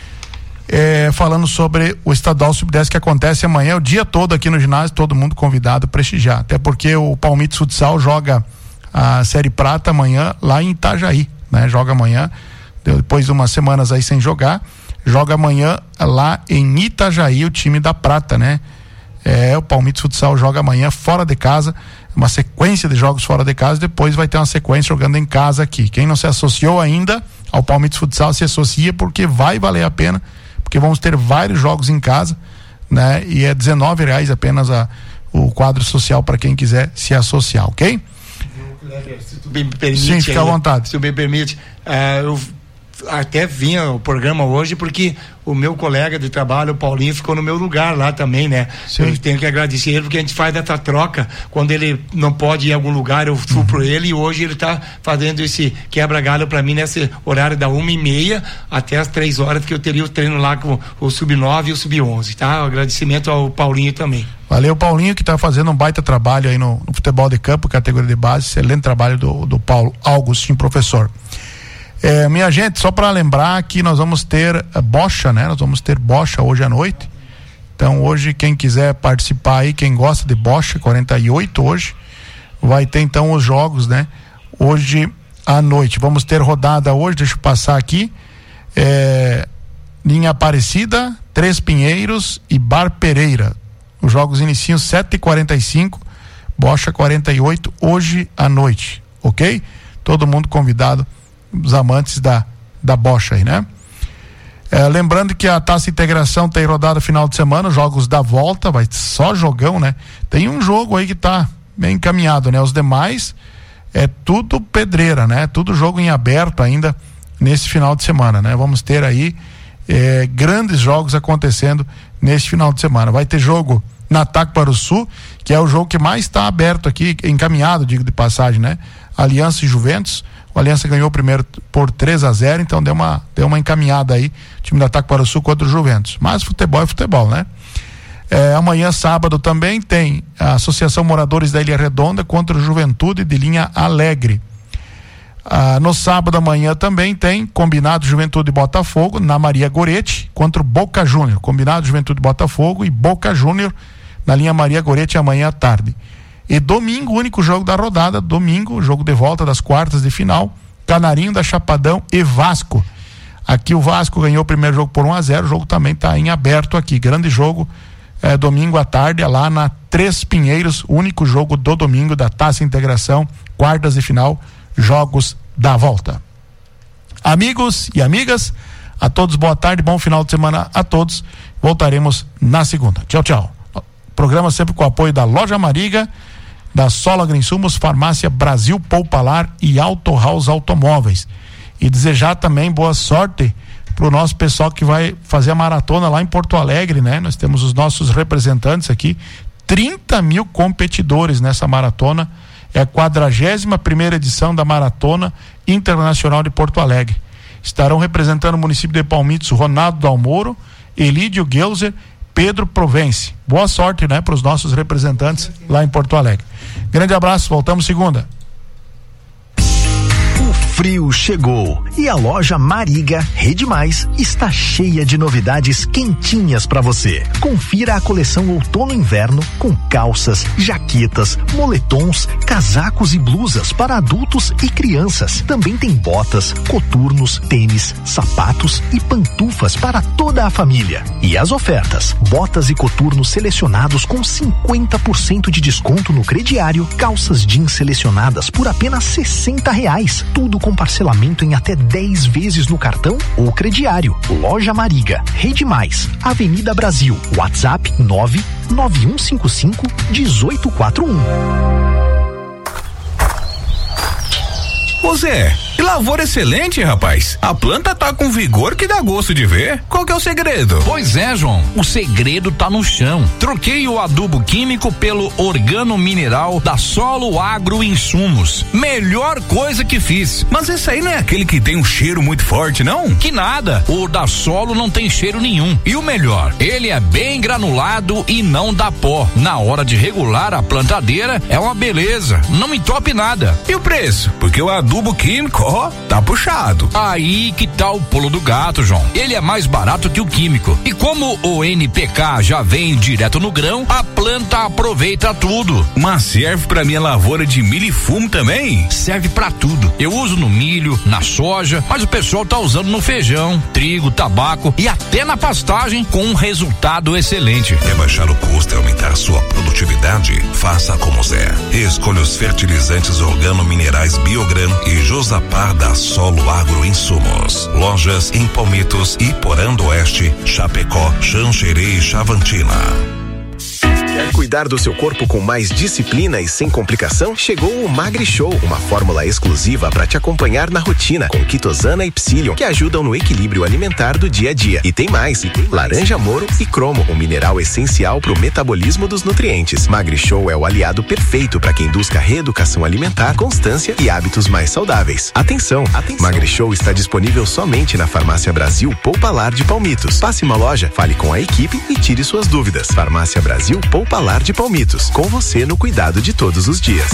É, falando sobre o estadual sub dez que acontece amanhã, o dia todo aqui no ginásio, todo mundo convidado a prestigiar, até porque o Palmitos Futsal joga a Série Prata amanhã lá em Itajaí, né? Joga amanhã, depois de umas semanas aí sem jogar, joga amanhã lá em Itajaí o time da Prata, né? É, o Palmitos Futsal joga amanhã fora de casa, uma sequência de jogos fora de casa, depois vai ter uma sequência jogando em casa aqui. Quem não se associou ainda ao Palmitos Futsal, se associa, porque vai valer a pena, porque vamos ter vários jogos em casa, né? E é dezenove reais apenas a, o quadro social para quem quiser se associar, ok? Se tu me permite, sim, fica à vontade. Se tu me permite, uh, eu até vinha o programa hoje porque o meu colega de trabalho, o Paulinho, ficou no meu lugar lá também, né? Sim. Eu tenho que agradecer ele porque a gente faz essa troca, quando ele não pode ir em algum lugar, eu supro uhum. ele, e hoje ele tá fazendo esse quebra-galho para mim nesse horário da uma e meia até as três horas, que eu teria o treino lá com o sub nove e o sub onze, tá? Um agradecimento ao Paulinho também. Valeu, Paulinho, que tá fazendo um baita trabalho aí no, no futebol de campo, categoria de base, excelente trabalho do, do Paulo Augustinho, professor. É, minha gente, só para lembrar que nós vamos ter a bocha, né? Nós vamos ter bocha hoje à noite. Então hoje, quem quiser participar aí, quem gosta de bocha, quarenta e oito hoje, vai ter então os jogos, né? Hoje à noite. Vamos ter rodada hoje, deixa eu passar aqui. É, Linha Aparecida, Três Pinheiros e Bar Pereira. Os jogos iniciam sete e quarenta e cinco, bocha quarenta e oito hoje à noite, ok? Todo mundo convidado, os amantes da, da bocha aí, né? É, lembrando que a Taça Integração tem rodada final de semana, jogos da volta, vai só jogão, né? Tem um jogo aí que tá bem encaminhado, né? Os demais é tudo pedreira, né? Tudo jogo em aberto ainda nesse final de semana, né? Vamos ter aí é, grandes jogos acontecendo nesse final de semana. Vai ter jogo na Taquaruçu, que é o jogo que mais está aberto aqui, encaminhado, digo de passagem, né? Aliança e Juventus. O Aliança ganhou primeiro por três a zero, então deu uma, deu uma encaminhada aí, o time da Taquaruçu contra o Juventus. Mas futebol é futebol, né? É, amanhã, sábado, também tem a Associação Moradores da Ilha Redonda contra o Juventude de Linha Alegre. Ah, no sábado, amanhã, também tem Combinado Juventude Botafogo na Maria Gorete contra o Boca Júnior. Combinado Juventude Botafogo e Boca Júnior na linha Maria Gorete amanhã à tarde. E domingo, o único jogo da rodada, domingo, jogo de volta das quartas de final, Canarinho da Chapadão e Vasco. Aqui o Vasco ganhou o primeiro jogo por um a zero, o jogo também está em aberto aqui. Grande jogo, é, domingo à tarde, é lá na Três Pinheiros, único jogo do domingo da Taça Integração, quartas de final, jogos da volta. Amigos e amigas, a todos boa tarde, bom final de semana a todos. Voltaremos na segunda. Tchau, tchau. Programa sempre com o apoio da Loja Mariga, da Sola Agroinsumos, Farmácia Brasil Poupalar e Auto House Automóveis. E desejar também boa sorte pro nosso pessoal que vai fazer a maratona lá em Porto Alegre, né? Nós temos os nossos representantes aqui, trinta mil competidores nessa maratona. É a quadragésima primeira edição da Maratona Internacional de Porto Alegre. Estarão representando o município de Palmitos Ronaldo Dalmoro, Elídio Geuser, Pedro Provence. Boa sorte, né, para os nossos representantes lá em Porto Alegre. Grande abraço, voltamos segunda. O frio chegou e a loja Mariga Rede Mais está cheia de novidades quentinhas para você. Confira a coleção outono-inverno com calças, jaquetas, moletons, casacos e blusas para adultos e crianças. Também tem botas, coturnos, tênis, sapatos e pantufas para toda a família. E as ofertas: botas e coturnos selecionados com cinquenta por cento de desconto no crediário, calças jeans selecionadas por apenas sessenta reais. Tudo com parcelamento em até dez vezes no cartão ou crediário. Loja Mariga, Rede Mais, Avenida Brasil, WhatsApp nove nove um cinco cinco um oito quatro um. Ô Zé, que lavoura excelente, rapaz. A planta tá com vigor que dá gosto de ver. Qual que é o segredo? Pois é, João, o segredo tá no chão. Troquei o adubo químico pelo organo mineral da Solo Agro Insumos. Melhor coisa que fiz. Mas esse aí não é aquele que tem um cheiro muito forte, não? Que nada, o da Solo não tem cheiro nenhum. E o melhor, ele é bem granulado e não dá pó. Na hora de regular a plantadeira, é uma beleza, não entope nada. E o preço? Porque o adubo químico, ó, tá puxado. Aí que tá o pulo do gato, João. Ele é mais barato que o químico. E como o N P K já vem direto no grão, a planta aproveita tudo. Mas serve pra minha lavoura de milho e fumo também? Serve pra tudo. Eu uso no milho, na soja, mas o pessoal tá usando no feijão, trigo, tabaco e até na pastagem com um resultado excelente. Quer baixar o custo e aumentar sua produtividade? Faça como Zé. Escolha os fertilizantes organo-minerais Biogran e Josapar da Solo Agro Insumos. Lojas em Palmitos e Porã do Oeste, Chapecó, Xanxerê e Chavantina. Quer cuidar do seu corpo com mais disciplina e sem complicação? Chegou o Magri Show, uma fórmula exclusiva para te acompanhar na rotina, com quitosana e psyllium, que ajudam no equilíbrio alimentar do dia a dia. E tem mais, e tem laranja moro e cromo, um mineral essencial para o metabolismo dos nutrientes. Magri Show é o aliado perfeito para quem busca reeducação alimentar, constância e hábitos mais saudáveis. Atenção, Atenção. Magri Show está disponível somente na Farmácia Brasil Poupalar de Palmitos. Passe uma loja, fale com a equipe e tire suas dúvidas. Farmácia Brasil Poupalar Palar de Palmitos, com você no cuidado de todos os dias.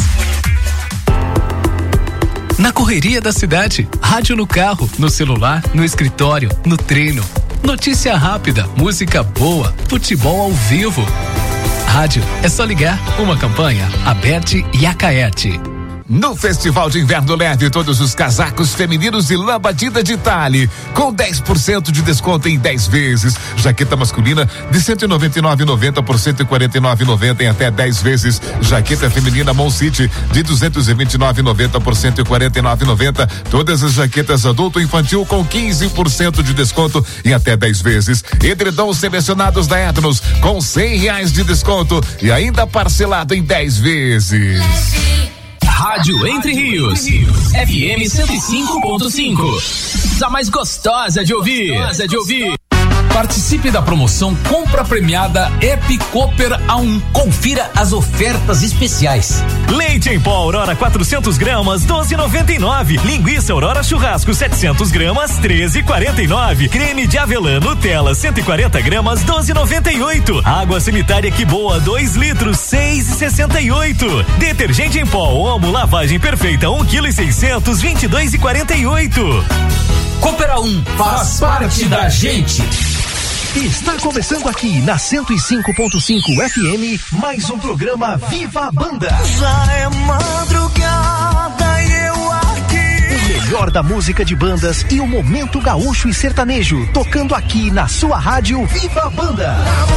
Na correria da cidade, rádio no carro, no celular, no escritório, no treino. Notícia rápida, música boa, futebol ao vivo. Rádio, é só ligar. Uma campanha, Aberte e Acaerte. No Festival de Inverno Leve, todos os casacos femininos e lã batida de Tale, com dez por cento de desconto em dez vezes. Jaqueta masculina de cento e noventa e nove reais e noventa centavos por cento e quarenta e nove reais e noventa centavos em até dez vezes. Jaqueta feminina Mon City de duzentos e vinte e nove reais e noventa centavos por cento e quarenta e nove reais e noventa centavos. Todas as jaquetas adulto e infantil com quinze por cento de desconto em até dez vezes. Edredons selecionados da Etnos com cem reais de desconto e ainda parcelado em dez vezes. Rádio Entre Rios, F M cento e cinco ponto cinco. A mais gostosa de ouvir. Gostosa de ouvir. Participe da promoção Compra Premiada Ep Cooper A um. Confira as ofertas especiais. Leite em pó Aurora quatrocentos gramas, doze e noventa e nove. Linguiça Aurora Churrasco setecentos gramas, treze e quarenta e nove. Creme de avelã Nutella cento e quarenta gramas, doze e noventa e oito. Água sanitária Que Boa dois litros, seis e sessenta e oito. Detergente em pó Omo Lavagem Perfeita um quilo e seiscentos, vinte e dois e quarenta e oito. Cooper A um faz parte da gente. Está começando aqui na cento e cinco ponto cinco F M, mais um programa Viva a Banda. Já é madrugada e eu aqui. O melhor da música de bandas e o momento gaúcho e sertanejo, tocando aqui na sua rádio Viva a Banda.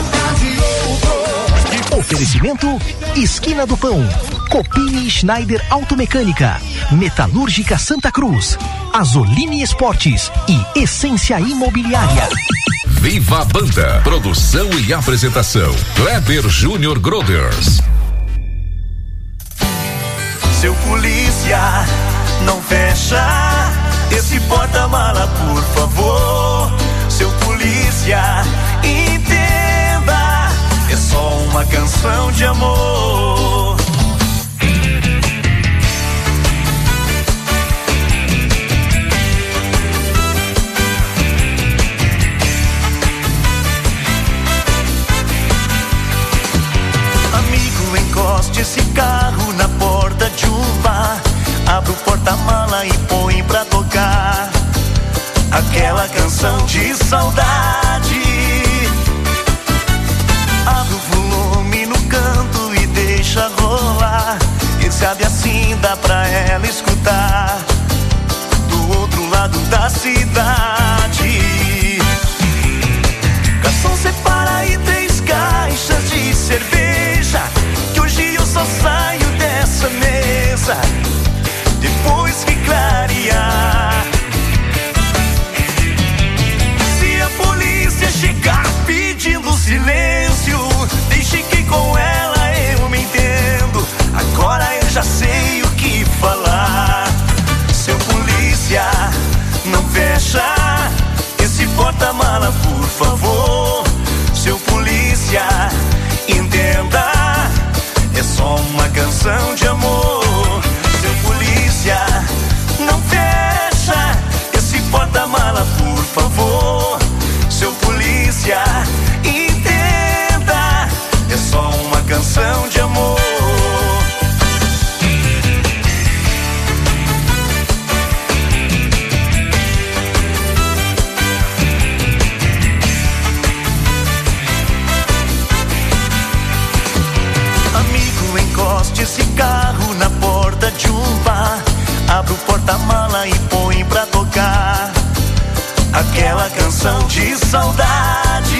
Oferecimento Esquina do Pão, Copini Schneider Automecânica, Metalúrgica Santa Cruz, Azoline Esportes e Essência Imobiliária. Viva a Banda, produção e apresentação, Kleber Júnior Groders. Seu polícia, não fecha esse porta-mala, por favor. Seu polícia, entenda, é só uma canção de amor. aquela canção de saudade. Abre o volume no canto e deixa rolar. Quem sabe assim dá pra ela escutar do outro lado da cidade. Garçom, separa aí três caixas de cerveja, que hoje eu só saio dessa mesa depois que clarear. Se a polícia chegar pedindo silêncio, deixe que com ela eu me entendo. Agora eu já sei o que falar. Seu polícia, não fecha esse porta-mala, por favor. Seu polícia, entenda, é só uma canção de amor. Seu polícia, não fecha esse porta-mala, por favor. Seu polícia, entenda, é só uma canção de amor. Amigo, encoste esse carro na porta de um bar. Abre o porta-mala e põe pra tocar aquela canção de saudade.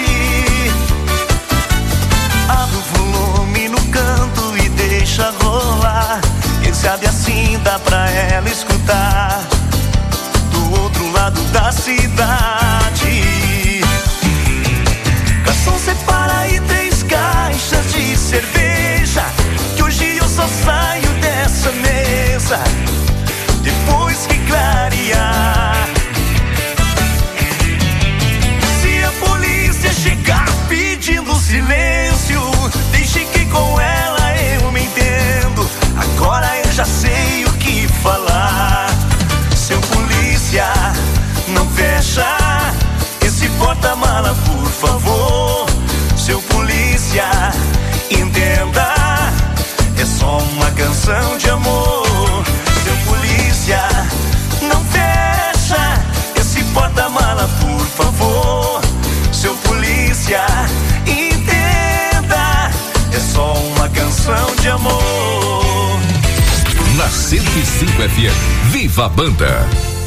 Abre o volume no canto e deixa rolar. Quem sabe assim dá pra ela escutar do outro lado da cidade. Garçom, separa aí três caixas de cerveja, que hoje eu só saio dessa mesa depois que clarear. Se a polícia chegar pedindo silêncio, deixe que com ela eu me entendo. Agora eu já sei o que falar. Seu polícia, não fecha esse porta-mala, por favor. Seu polícia, entenda, é só uma canção de amor. Seu polícia, não fecha esse porta-mala, por favor. Seu polícia, entenda, é só uma canção de amor. Na cento e cinco F M, Viva a Banda.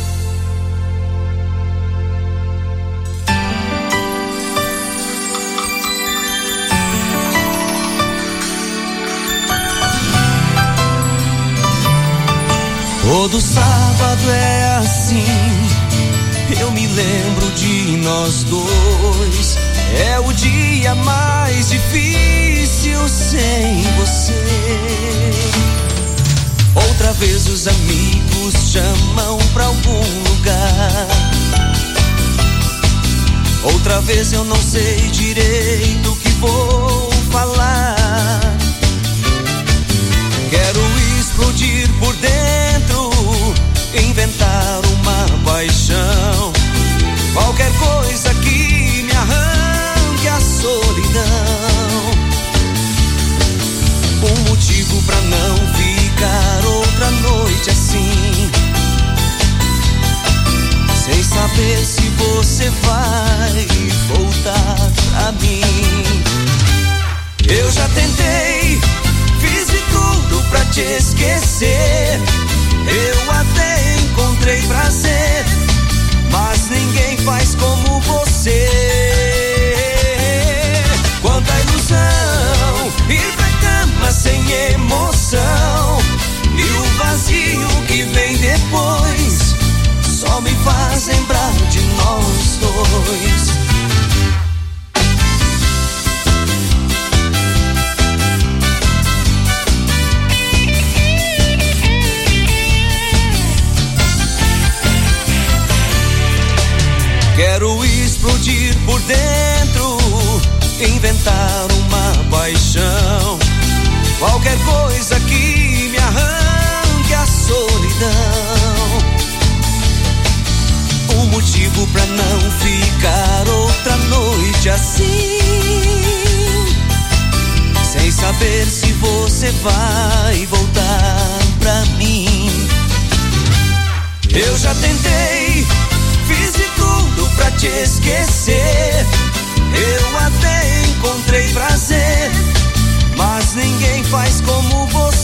Todo sábado é assim, eu me lembro de nós dois. É o dia mais difícil sem você. Outra vez os amigos chamam pra algum lugar. Outra vez eu não sei direito o que vou falar. Quero explodir por dentro, inventar uma paixão, qualquer coisa que me arranque a solidão. Um motivo pra não ficar outra noite assim, sem saber se você vai voltar pra mim. Eu já tentei, fiz de tudo pra te esquecer. Eu até encontrei prazer, mas ninguém faz como você. Quanta ilusão, ir pra cama sem emoção, e o vazio que vem depois só me faz lembrar de nós dois. Quero explodir por dentro, inventar uma paixão, qualquer coisa que me arranque a solidão. Um motivo pra não ficar outra noite assim, sem saber se você vai voltar pra mim. Eu já tentei, fiz de tudo pra te esquecer. Eu até encontrei prazer, mas ninguém faz como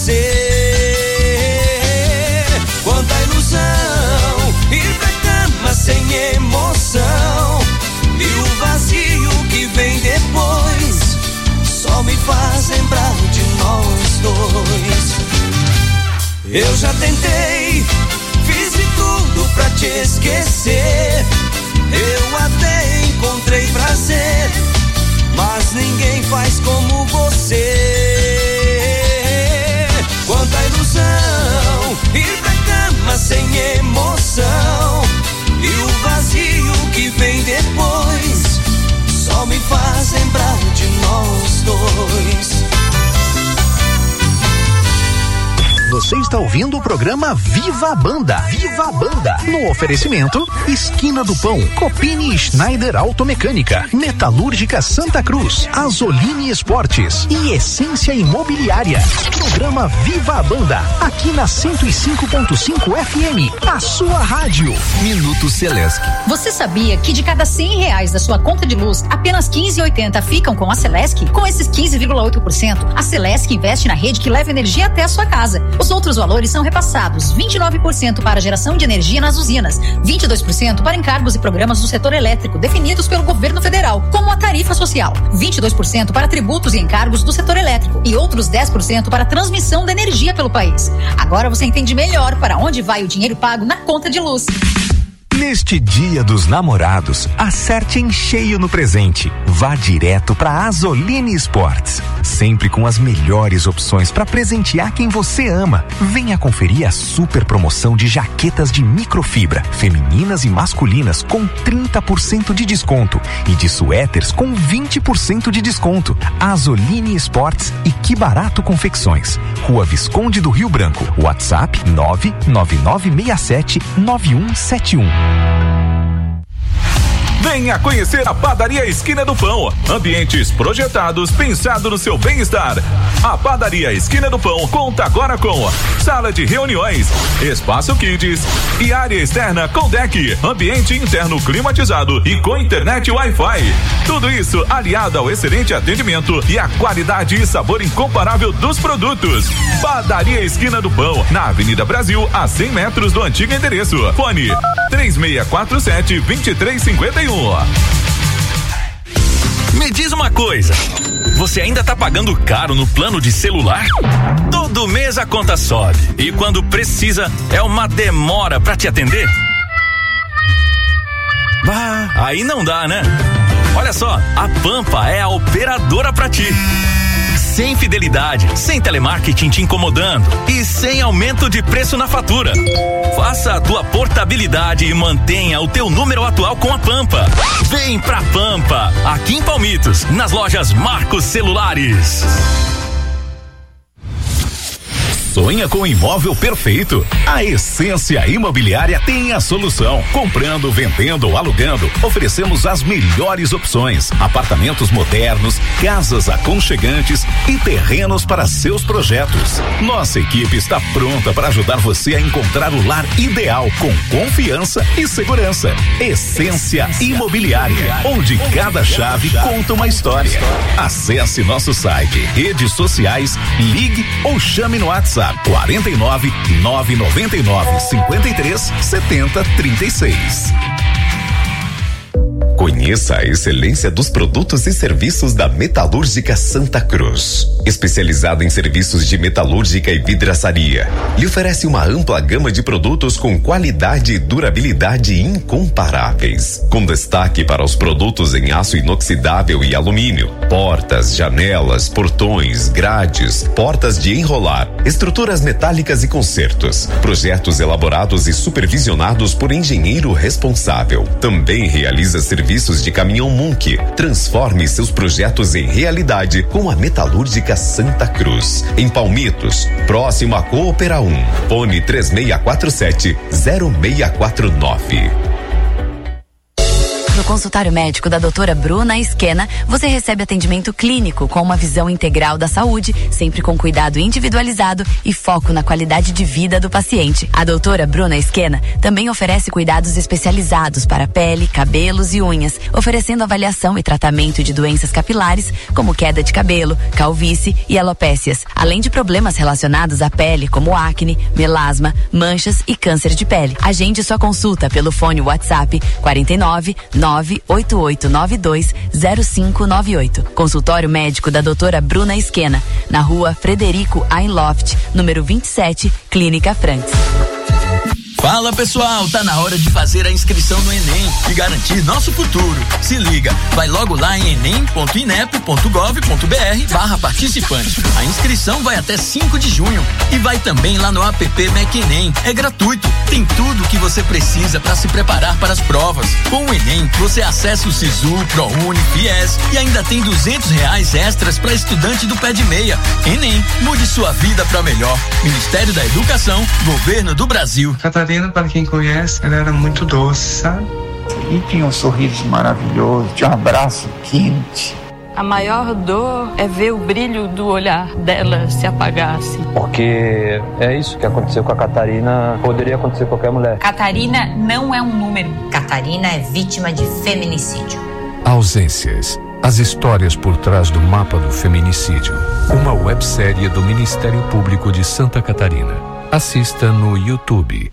você. Quanta ilusão, ir pra cama sem emoção, e o vazio que vem depois só me faz lembrar de nós dois. Eu já tentei, fiz de tudo pra te esquecer. Eu até encontrei prazer, mas ninguém faz como você. Quanta ilusão, ir pra cama sem emoção, e o vazio que vem depois só me faz lembrar de nós dois. Você está ouvindo o programa Viva a Banda. Viva a Banda. No oferecimento, Esquina do Pão, Copini Schneider Automecânica, Metalúrgica Santa Cruz, Azoline Esportes e Essência Imobiliária. Programa Viva a Banda, aqui na cento e cinco ponto cinco F M, a sua rádio. Minuto Celesc. Você sabia que de cada cem reais da sua conta de luz, apenas quinze e oitenta ficam com a Celesc? Com esses quinze vírgula oito por cento, a Celesc investe na rede que leva energia até a sua casa. Os outros valores são repassados: vinte e nove por cento para geração de energia nas usinas, vinte e dois por cento para encargos e programas do setor elétrico definidos pelo governo federal, como a tarifa social, vinte e dois por cento para tributos e encargos do setor elétrico e outros dez por cento para transmissão da energia pelo país. Agora você entende melhor para onde vai o dinheiro pago na conta de luz. Neste Dia dos Namorados, acerte em cheio no presente. Vá direto para Azoline Esportes, sempre com as melhores opções para presentear quem você ama. Venha conferir a super promoção de jaquetas de microfibra, femininas e masculinas com trinta por cento de desconto e de suéteres com vinte por cento de desconto. Azoline Esportes e Que Barato Confecções, Rua Visconde do Rio Branco. WhatsApp nove nove nove seis sete nove um sete um. Venha conhecer a Padaria Esquina do Pão. Ambientes projetados pensado no seu bem-estar. A Padaria Esquina do Pão conta agora com sala de reuniões, espaço kids e área externa com deck, ambiente interno climatizado e com internet Wi-Fi. Tudo isso aliado ao excelente atendimento e a qualidade e sabor incomparável dos produtos. Padaria Esquina do Pão, na Avenida Brasil, a cem metros do antigo endereço. Fone três seis quatro sete, dois três cinco um. Me diz uma coisa, você ainda tá pagando caro no plano de celular? Todo mês a conta sobe e quando precisa é uma demora pra te atender? Bah, aí não dá, né? Olha só, a Pampa é a operadora pra ti. Sem fidelidade, sem telemarketing te incomodando e sem aumento de preço na fatura. Faça a tua portabilidade e mantenha o teu número atual com a Pampa. Vem pra Pampa, aqui em Palmitos, nas lojas Marcos Celulares. Sonha com o imóvel perfeito? A Essência Imobiliária tem a solução. Comprando, vendendo ou alugando, oferecemos as melhores opções: apartamentos modernos, casas aconchegantes e terrenos para seus projetos. Nossa equipe está pronta para ajudar você a encontrar o lar ideal com confiança e segurança. Essência Imobiliária, onde cada chave conta uma história. Acesse nosso site, redes sociais, ligue ou chame no WhatsApp quarenta e nove, nove noventa e nove, cinquenta e três, setenta, trinta e seis. Conheça a excelência dos produtos e serviços da Metalúrgica Santa Cruz. Especializada em serviços de metalúrgica e vidraçaria, lhe oferece uma ampla gama de produtos com qualidade e durabilidade incomparáveis. Com destaque para os produtos em aço inoxidável e alumínio, portas, janelas, portões, grades, portas de enrolar, estruturas metálicas e consertos. Projetos elaborados e supervisionados por engenheiro responsável. Também realiza serviços Serviços de caminhão Munk. Transforme seus projetos em realidade com a Metalúrgica Santa Cruz. Em Palmitos, próximo a Coopera um. Fone três seis quatro sete, zero seis quatro nove. consultório médico da doutora Bruna Esquena, você recebe atendimento clínico com uma visão integral da saúde, sempre com cuidado individualizado e foco na qualidade de vida do paciente. A doutora Bruna Esquena também oferece cuidados especializados para pele, cabelos e unhas, oferecendo avaliação e tratamento de doenças capilares, como queda de cabelo, calvície e alopécias, além de problemas relacionados à pele, como acne, melasma, manchas e câncer de pele. Agende sua consulta pelo fone WhatsApp quarenta e nove, nove oito oito nove dois, zero cinco nove oito. Consultório médico da doutora Bruna Esquena, na rua Frederico Einloft, número vinte e sete, Clínica Franks. Fala pessoal, tá na hora de fazer a inscrição no Enem e garantir nosso futuro. Se liga, vai logo lá em enem ponto inep ponto gov ponto br barra participante. A inscrição vai até cinco de junho e vai também lá no app Mac Enem. É gratuito, tem tudo o que você precisa para se preparar para as provas. Com o Enem, você acessa o Sisu, ProUni, Fies e ainda tem duzentos reais extras para estudante do pé de meia. Enem, mude sua vida para melhor. Ministério da Educação, Governo do Brasil. Catarina, para quem conhece, ela era muito doce, sabe? E tinha um sorriso maravilhoso, tinha um abraço quente. A maior dor é ver o brilho do olhar dela se apagar, assim. Porque é isso que aconteceu com a Catarina, poderia acontecer com qualquer mulher. Catarina não é um número. Catarina é vítima de feminicídio. Ausências. As histórias por trás do mapa do feminicídio. Uma websérie do Ministério Público de Santa Catarina. Assista no YouTube.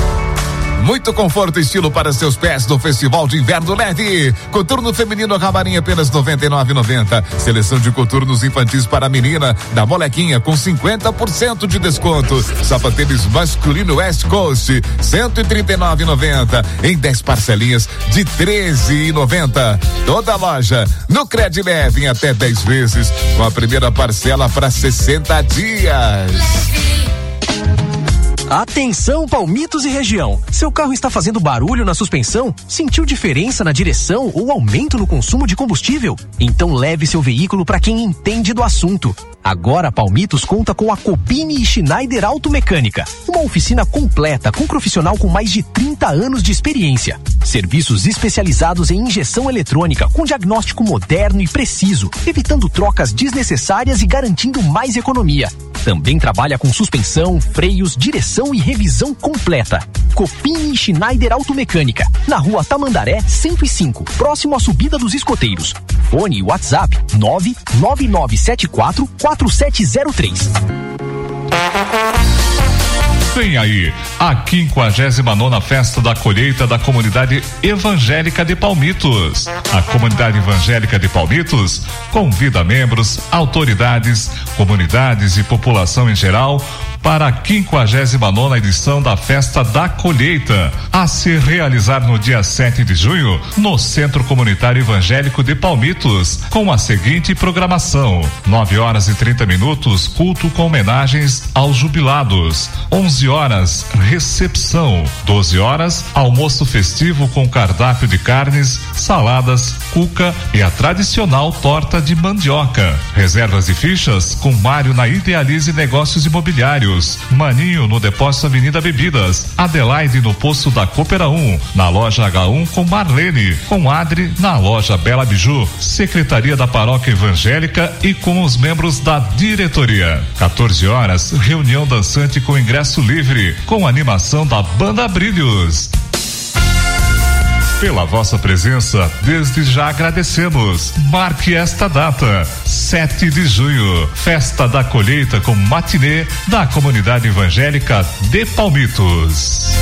Muito conforto e estilo para seus pés no Festival de Inverno Leve. Coturno feminino camarim apenas noventa e nove reais e noventa centavos. Seleção de coturnos infantis para a menina da Molequinha com cinquenta por cento de desconto. Sapatênis masculino West Coast cento e trinta e nove reais e noventa centavos em dez parcelinhas de treze reais e noventa centavos. Toda a loja no Cred Leve em até dez vezes com a primeira parcela para sessenta dias. Atenção, Palmitos e região. Seu carro está fazendo barulho na suspensão? Sentiu diferença na direção ou aumento no consumo de combustível? Então leve seu veículo para quem entende do assunto. Agora a Palmitos conta com a Copini e Schneider Automecânica, uma oficina completa com profissional com mais de trinta anos de experiência. Serviços especializados em injeção eletrônica com diagnóstico moderno e preciso, evitando trocas desnecessárias e garantindo mais economia. Também trabalha com suspensão, freios, direção e revisão completa. Copini e Schneider Automecânica, na rua Tamandaré cento e cinco, próximo à subida dos escoteiros. Fone e WhatsApp nove nove nove sete quatro quatro sete zero três. Vem aí, a quinquagésima nona Festa da Colheita da Comunidade Evangélica de Palmitos. A Comunidade Evangélica de Palmitos convida membros, autoridades, comunidades e população em geral para a quinquagésima nona edição da Festa da Colheita, a se realizar no dia sete de junho, no Centro Comunitário Evangélico de Palmitos, com a seguinte programação: nove horas e trinta minutos, culto com homenagens aos jubilados. onze horas, recepção. doze horas, almoço festivo com cardápio de carnes, saladas, cuca e a tradicional torta de mandioca. Reservas e fichas com Mário na Idealize Negócios Imobiliários. Maninho no Depósito Avenida Bebidas, Adelaide no Posto da Coopera um, na loja H um com Marlene, com Adri na loja Bela Biju, Secretaria da Paróquia Evangélica e com os membros da diretoria. quatorze horas, reunião dançante com ingresso livre, com animação da Banda Brilhos. Pela vossa presença, desde já agradecemos. Marque esta data, sete de junho, Festa da Colheita com matinê da Comunidade Evangélica de Palmitos.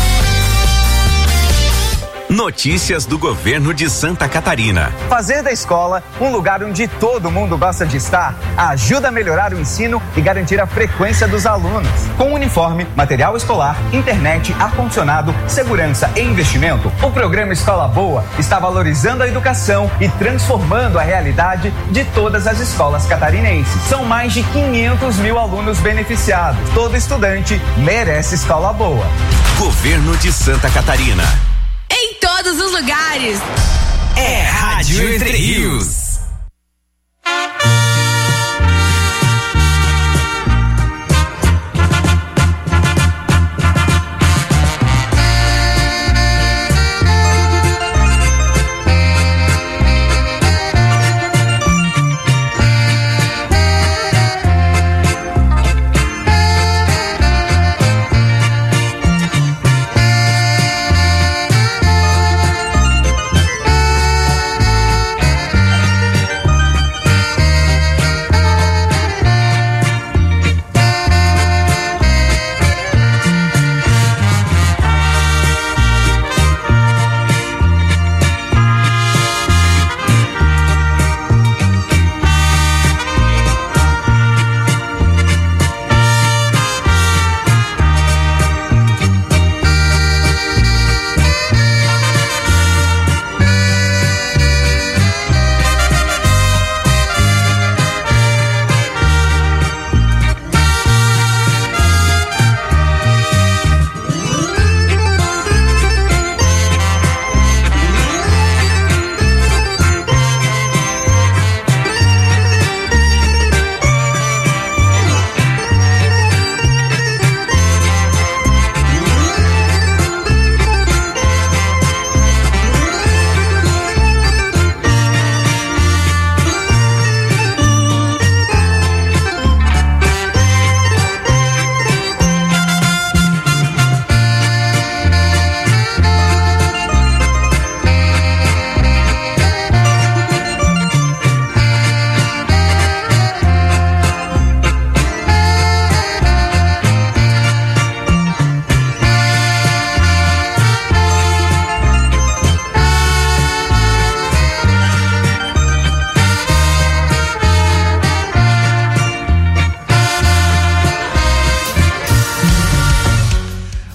Notícias do Governo de Santa Catarina. Fazer da escola um lugar onde todo mundo gosta de estar ajuda a melhorar o ensino e garantir a frequência dos alunos. Com uniforme, material escolar, internet, ar-condicionado, segurança e investimento, o programa Escola Boa está valorizando a educação e transformando a realidade de todas as escolas catarinenses. São mais de quinhentos mil alunos beneficiados. Todo estudante merece escola boa. Governo de Santa Catarina. Em todos os lugares. É Rádio Entre Rios.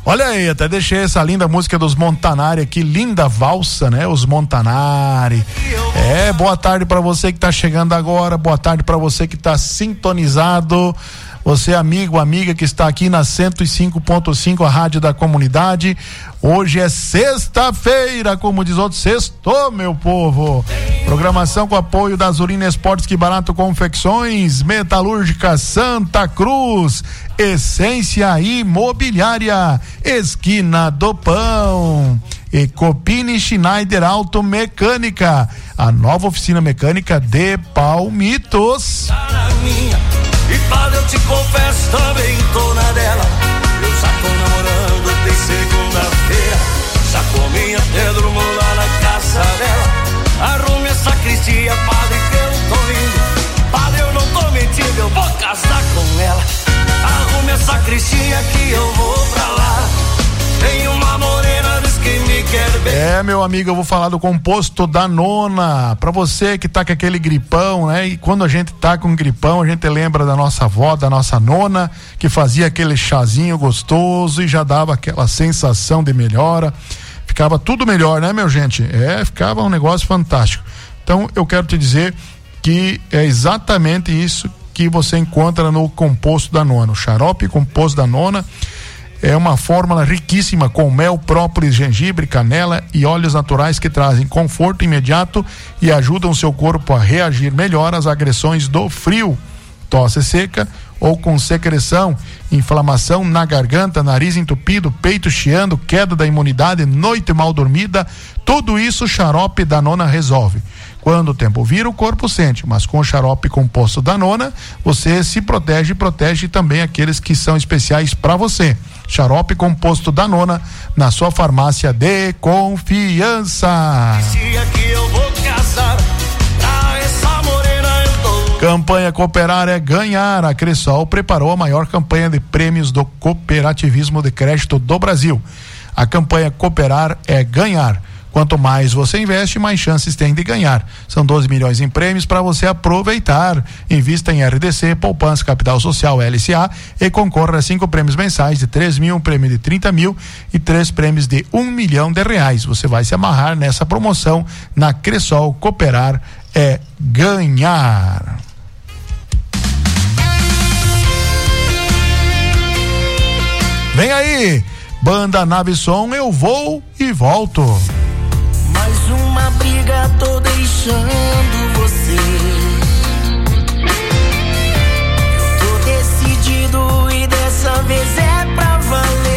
Olha aí, até deixei essa linda música dos Montanari aqui, linda valsa, né? Os Montanari. É, boa tarde pra você que tá chegando agora, boa tarde pra você que tá sintonizado. Você, amigo, amiga que está aqui na cento e cinco ponto cinco, a rádio da comunidade. Hoje é sexta-feira, como diz outro, sextou, meu povo. Programação com apoio da Azulina Esportes, Que Barato Confecções, Metalúrgica Santa Cruz, Essência Imobiliária, Esquina do Pão, Ecopini Schneider Automecânica, a nova oficina mecânica de Palmitos. E padre, eu te confesso, também tô na dela. Eu já tô namorando, tem segunda-feira. Já comi até durmo lá na casa dela. Arrume essa sacristia, padre, que eu tô indo. Padre, eu não tô mentindo, eu vou casar com ela. Arrume essa sacristia que eu vou pra lá. Tem uma morena, diz que me quer bem. É, meu amigo, eu vou falar do composto da Nona. Pra você que tá com aquele gripão, né? E quando a gente tá com gripão, a gente lembra da nossa avó, da nossa nona, que fazia aquele chazinho gostoso e já dava aquela sensação de melhora. Ficava tudo melhor, né, meu gente? É, ficava um negócio fantástico. Então, eu quero te dizer que é exatamente isso que você encontra no composto da Nona. O xarope composto da Nona é uma fórmula riquíssima com mel, própolis, gengibre, canela e óleos naturais que trazem conforto imediato e ajudam o seu corpo a reagir melhor às agressões do frio. Tosse seca ou com secreção, inflamação na garganta, nariz entupido, peito chiando, queda da imunidade, noite mal dormida, tudo isso o xarope da Nona resolve. Quando o tempo vira, o corpo sente, mas com o xarope composto da Nona, você se protege e protege também aqueles que são especiais para você. Xarope composto da Nona, na sua farmácia de confiança. Campanha Cooperar é Ganhar. A Cressol preparou a maior campanha de prêmios do cooperativismo de crédito do Brasil. A campanha Cooperar é Ganhar. Quanto mais você investe, mais chances tem de ganhar. São doze milhões em prêmios para você aproveitar. Invista em R D C, Poupança Capital Social L C A e concorra a cinco prêmios mensais de três mil, um prêmio de trinta mil e três prêmios de um milhão de reais. Você vai se amarrar nessa promoção na Cressol. Cooperar é ganhar. Vem aí, Banda Nave Som, eu vou e volto. Mais uma briga, tô deixando você. Eu tô decidido e dessa vez é pra valer.